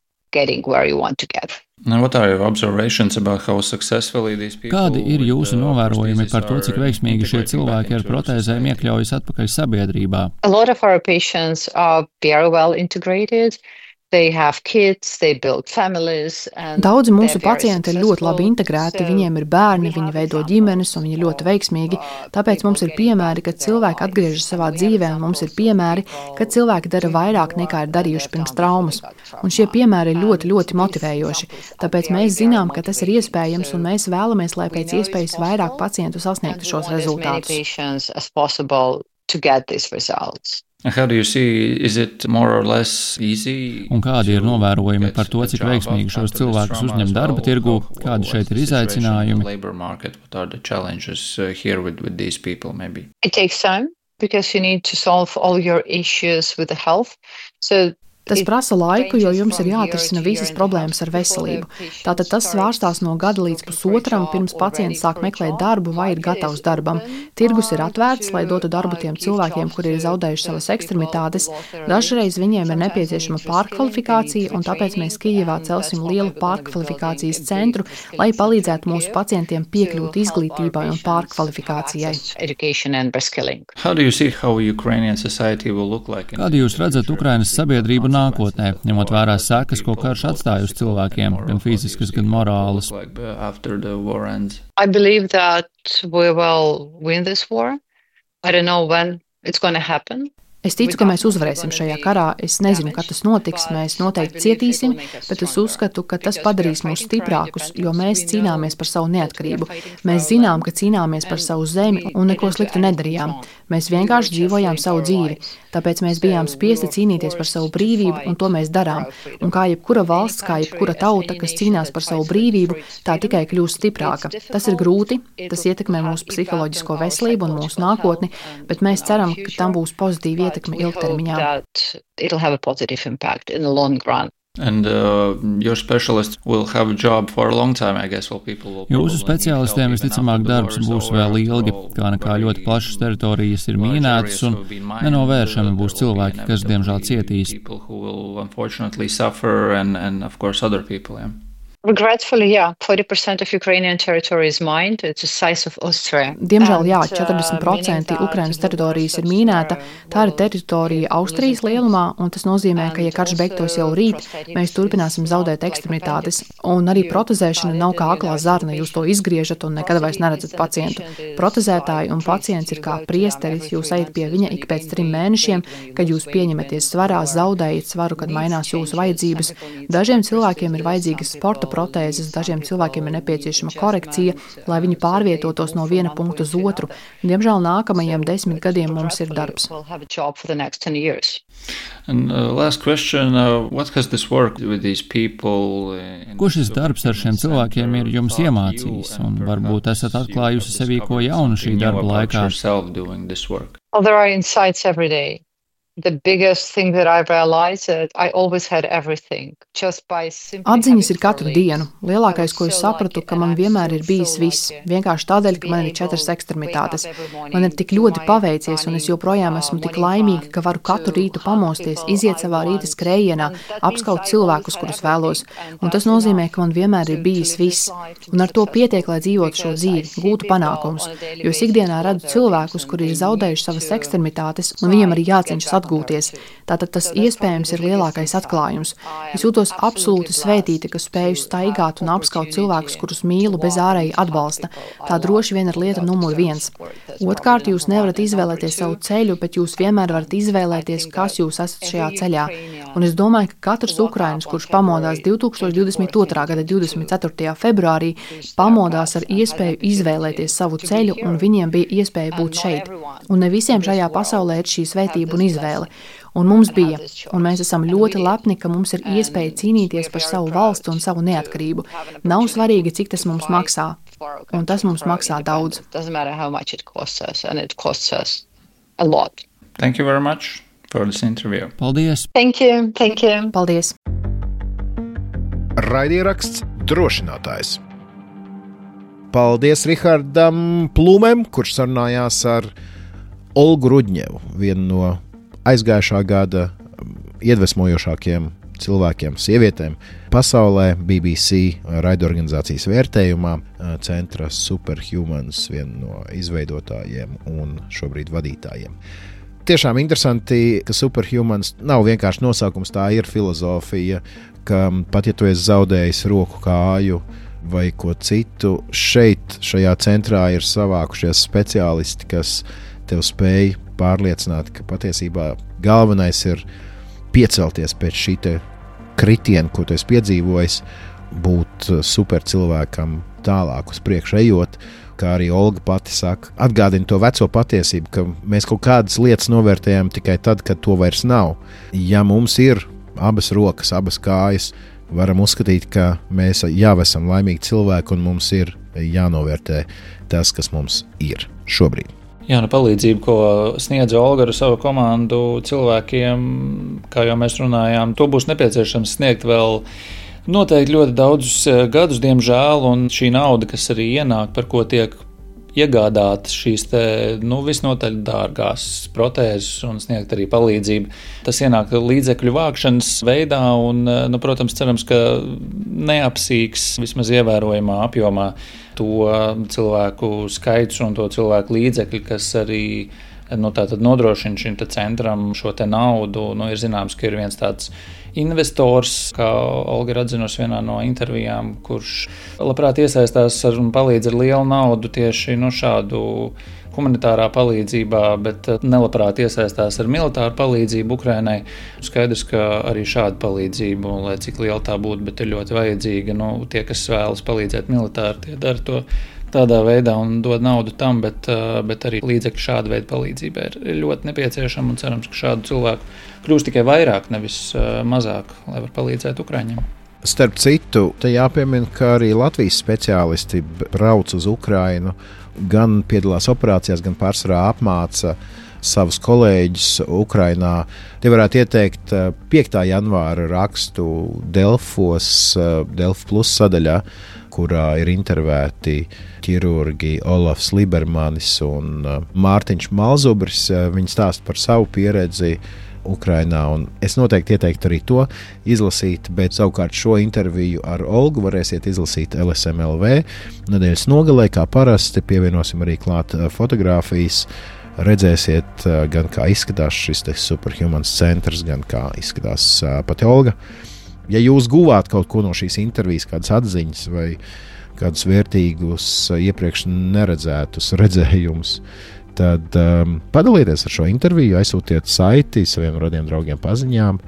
Kādi ir jūsu novērojumi par to, cik veiksmīgi šie cilvēki ar protēzēm iekļaujas atpakaļ sabiedrībā? A lot of our patients are very well integrated. They have kids, they build families, and Daudzi mūsu pacienti ir ļoti labi integrēti, viņiem ir bērni, viņi veido ģimenes un viņi ir ļoti veiksmīgi. Tāpēc mums ir piemēri, kad cilvēki atgriežas savā dzīvē, un mums ir piemēri, kad cilvēki dara vairāk nekā ir darījuši pirms traumas. Un šie piemēri ir ļoti, ļoti motivējoši. Tāpēc mēs zinām, ka tas ir iespējams, un mēs vēlamies, lai pēc iespējas vairāk pacientu sasniegtu šos rezultātus. How do you see, is it more or less easy? Un kādi ir novērojumi par to, cik veiksmīgi šos cilvēkus uzņem darba tirgu, kādi šeit ir izaicinājumi? Labor market, what are the challenges here with, with these people maybe? It takes time because you need to solve all your issues with the health. So Tas prasa laiku, jo jums ir jāatrisina visas problēmas ar veselību. Tātad tas svārstās no gada līdz pusotram, pirms pacients sāk meklēt darbu vai ir gatavs darbam. Tirgus ir atvērts, lai dotu darbu tiem cilvēkiem, kuri ir zaudējuši savas ekstremitātes. Dažreiz viņiem ir nepieciešama pārkvalifikācija, un tāpēc mēs Kijevā celsim lielu pārkvalifikācijas centru, lai palīdzētu mūsu pacientiem piekļūt izglītībai un pārkvalifikācijai. How do you see how Ukrainian society will look like? Kādu jūs redzat Ukrainas sabiedrību nākotnē, ņemot vērā sekas, ko karš atstāja uz cilvēkiem, gan fiziskas, gan morālas? I believe that we will win this war. I don't know when it's going to happen. Es ticu, ka mēs uzvarēsim šajā karā. Es nezinu, kad tas notiks, mēs noteikti cietīsim, bet es uzskatu, ka tas padarīs mūs stiprākus, jo mēs cīnāmies par savu neatkarību. Mēs zinām, ka cīnāmies par savu zemi un neko sliktu nedarījām. Mēs vienkārši dzīvojām savu dzīvi. Tāpēc mēs bijām spiesti cīnīties par savu brīvību, un to mēs darām. Un kā jebkura valsts, kā jebkura tauta, kas cīnās par savu brīvību, tā tikai kļūst stiprāka. Tas ir grūti, tas ietekmē mūsu psiholoģisko veselību un mūsu nākotni, bet mēs ceram, ka tam būs pozitīva ietekme ilgtermiņā. And uh, your specialists will have a job for a long time, I guess, while people will... Jūsu speciālistiem visticamāk darbs būs vēl ilgi, kā nekā ļoti plašas teritorijas ir mīnētas un nenovēršami būs cilvēki, kas diemžēl cietīs. People who will unfortunately suffer and, and of course other people, yeah. Regretfully, yeah, forty percent of Ukrainian territory is mined. It's the size of Austria. Diemžēl, jā, četrdesmit procenti Ukrainas teritorijas ir mīnēta. Tā ir teritorija Austrijas lielumā, un tas nozīmē, ka, ja karš beigtos jau rīt, mēs turpināsim zaudēt ekstremitātes. Un arī protezēšana nav kā aklā zarna, jūs to izgriežat un nekad vairs neredzat pacientu. Protezētāji un pacients ir kā priesteris, jūs ejat pie viņa ik pēc trim mēnešiem, kad jūs pieņematies svarā, zaudējat svaru, kad mainās jūsu vajadzības. Dažiem cilvēkiem ir vajadzīgas sporta protēzes, dažiem cilvēkiem ir nepieciešama korekcija, lai viņi pārvietotos no viena punkta uz otru. Diemžēl nākamajiem desmit gadiem mums ir darbs. And, uh, last question, uh, what has this work with these people? Ko šis darbs ar šiem cilvēkiem ir jums iemācījis, un varbūt esat atklājusi sevī ko jaunu šī darba laikā? Well, there are insights every day. The biggest thing that I realized that I always had everything. Just by simply Atziņas ir katru dienu. Lielākais, ko es sapratu, ka man vienmēr ir bijis viss. Vienkārši tādēļ, ka man ir četras ekstremitātes. Man ir tik ļoti paveicies, un es joprojām esmu tik laimīga, ka varu katru rītu pamosties, iziet savā rīta skrējienā, apskaut cilvēkus, kurus vēlos. Un tas nozīmē, ka man vienmēr ir bijis viss. Un ar to pietiek, lai dzīvotu šo dzīvi, gūtu panākumus. Jo es ikdienā redzu cilvēkus, kuri ir zaudējuši savas ekstremitātes, un viņiem arī jācenšas atgūt. Tātad tas iespējams ir lielākais atklājums. Es jūtos absolūti svētīta, ka spēju staigāt un apskaut cilvēkus, kurus mīlu bez ārēja atbalsta. Tā droši vien ir lieta numur viens. Otkārt, jūs nevarat izvēlēties savu ceļu, bet jūs vienmēr varat izvēlēties, kas jūs esat šajā ceļā. Un es domāju, ka katrs ukrainis, kurš pamodās divtūkstoš divdesmit otrā gada divdesmit ceturtajā februārī, pamodās ar iespēju izvēlēties savu ceļu, un viņiem bija iespēja būt šeit. Un ne visiem šajā pasaulē ir šī svētība un izvēle. Un mums bija, un mēs esam ļoti lepni, ka mums ir iespēja cīnīties par savu valstu un savu neatkarību. Nav svarīgi, cik tas mums maksā, un tas mums maksā daudz. Thank you very much for this interview. Paldies! Thank you, thank you. Paldies! Raidieraksts drošinātājs. Paldies Rihardam Plumem, kurš sarunājās ar Olgu Rudņevu, vienu no aizgājušā gada iedvesmojošākiem cilvēkiem, sievietēm pasaulē, B B C raidorganizācijas vērtējumā, centra Superhumans, viena no izveidotājiem un šobrīd vadītājiem. Tiešām interesanti, ka Superhumans nav vienkārši nosaukums, tā ir filozofija, ka pat ja tu esi zaudējis roku, kāju vai ko citu, šeit, šajā centrā ir savākušies speciālisti, kas tev spēj pārliecināt, ka patiesībā galvenais ir piecelties pēc šī te kritiena, ko tu esi piedzīvojis, būt super cilvēkam tālāk uz priekšu ejot, kā arī Olga pati saka, atgādina to veco patiesību, ka mēs kaut kādas lietas novērtējam tikai tad, kad to vairs nav. Ja mums ir abas rokas, abas kājas, varam uzskatīt, ka mēs jau esam laimīgi cilvēki un mums ir jānovērtē tas, kas mums ir šobrīd. Jā, nu palīdzību, ko sniedz Olga ar savu komandu cilvēkiem, kā jau mēs runājām, to būs nepieciešams sniegt vēl noteikti ļoti daudzus gadus, diemžēl, un šī nauda, kas arī ienāk, par ko tiek iegādātas šīs te, nu, visnotaļ dārgās protēzes un sniegt arī palīdzību. Tas ienāk līdzekļu vākšanas veidā un, nu, protams, cerams, ka neapsīks vismaz ievērojamā apjomā to cilvēku skaits un to cilvēku līdzekļi, kas arī nu, tātad nodrošina šim te centram šo te naudu. Nu, ir zināms, ka ir viens tāds investors, kā Olga ir atzinusi vienā no intervijām, kurš labprāt iesaistās ar un palīdz ar lielu naudu tieši nu, šādu humanitārā palīdzībā, bet nelabprāt iesaistās ar militāru palīdzību Ukrainai. Skaidrs, ka arī šāda palīdzība, lai cik liela tā būtu, bet ir ļoti vajadzīga. Nu, tie, kas vēlas palīdzēt militāri, tie dara to tādā veidā un dod naudu tam, bet, bet arī līdzekļi šāda veida palīdzībai ir ļoti nepieciešama un cerams, ka šādu cilvēku kļūst tikai vairāk, nevis mazāk, lai var palīdzēt Ukraiņiem. Starp citu, te jāpiemina, ka arī Latvijas speciālisti brauc uz Ukrainu, gan piedalās operācijās, gan pārsvarā apmāca savus kolēģus Ukrainā. Tie varētu ieteikt piektā janvāra rakstu Delfos, Delf Plus sadaļā, kurā ir intervēti ķirurgi Olafs Libermanis un Mārtiņš Malzubris. Viņi stāsta par savu pieredzi Ukrainā, un es noteikti ieteiktu arī to izlasīt, bet savukārt šo interviju ar Olgu varēsiet izlasīt L S M L V. Nedēļas nogalē, kā parasti, pievienosim arī klāt fotogrāfijas. Redzēsiet gan kā izskatās šis te Superhumans centrs, gan kā izskatās pati Olga. Ja jūs guvāt kaut ko no šīs intervijas, kādas atziņas vai kādus vērtīgus iepriekš neredzētus redzējumus, tad um, padalieties ar šo interviju, aizsūtiet saiti saviem radiem draugiem paziņām,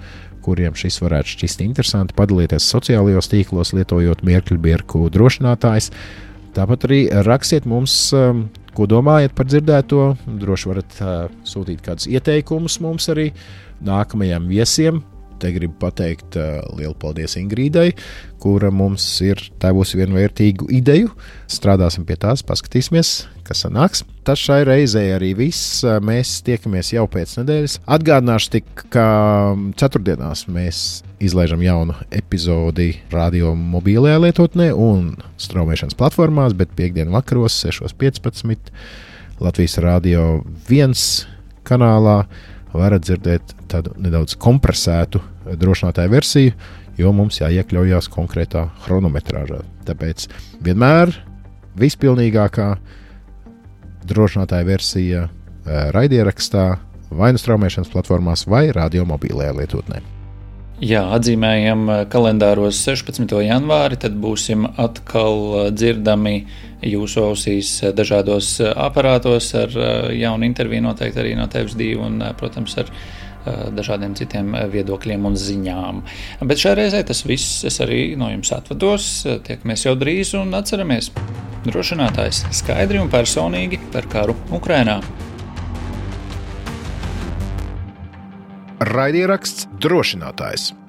kuriem šis varētu šķist interesanti, padalieties sociālajos tīklos, lietojot mirkļu birku drošinātājs. Tāpat arī rakstiet mums, ko domājat par dzirdēto. Droši varat sūtīt kādus ieteikumus mums arī nākamajiem viesiem. Te gribu pateikt uh, lielu paldies Ingrīdai, kura mums ir devusi vienu vērtīgu ideju. Strādāsim pie tās, paskatīsimies, kas sanāks. Tas šai reizei arī viss. Mēs tiekamies jau pēc nedēļas. Atgādināšu tik, ka ceturtdienās mēs izlaižam jaunu epizodi radio mobilajā lietotnē un straumēšanas platformās, bet piekdien vakaros sešos piecpadsmit Latvijas radio viens kanālā varat dzirdēt tādu nedaudz kompresētu drošinātāju versiju, jo mums jāiekļaujās konkrētā chronometrāžā. Tāpēc vienmēr vispilnīgākā drošinātāja versija raidierakstā, vai nu straumēšanas platformās, vai radio mobilajā lietotnē. Jā, atzīmējam kalendāros sešpadsmito janvāri, tad būsim atkal dzirdami jūsu ausīs dažādos aparātos ar jaunu interviju noteikti arī no Tevis divi un, protams, ar dažādiem citiem viedokļiem un ziņām. Bet šai reizē tas viss, es arī no jums atvados, tiekamies jau drīz un atceramies. Drošinātājs skaidri un personīgi par karu Ukrainā. Raidieraksts drošinātājs.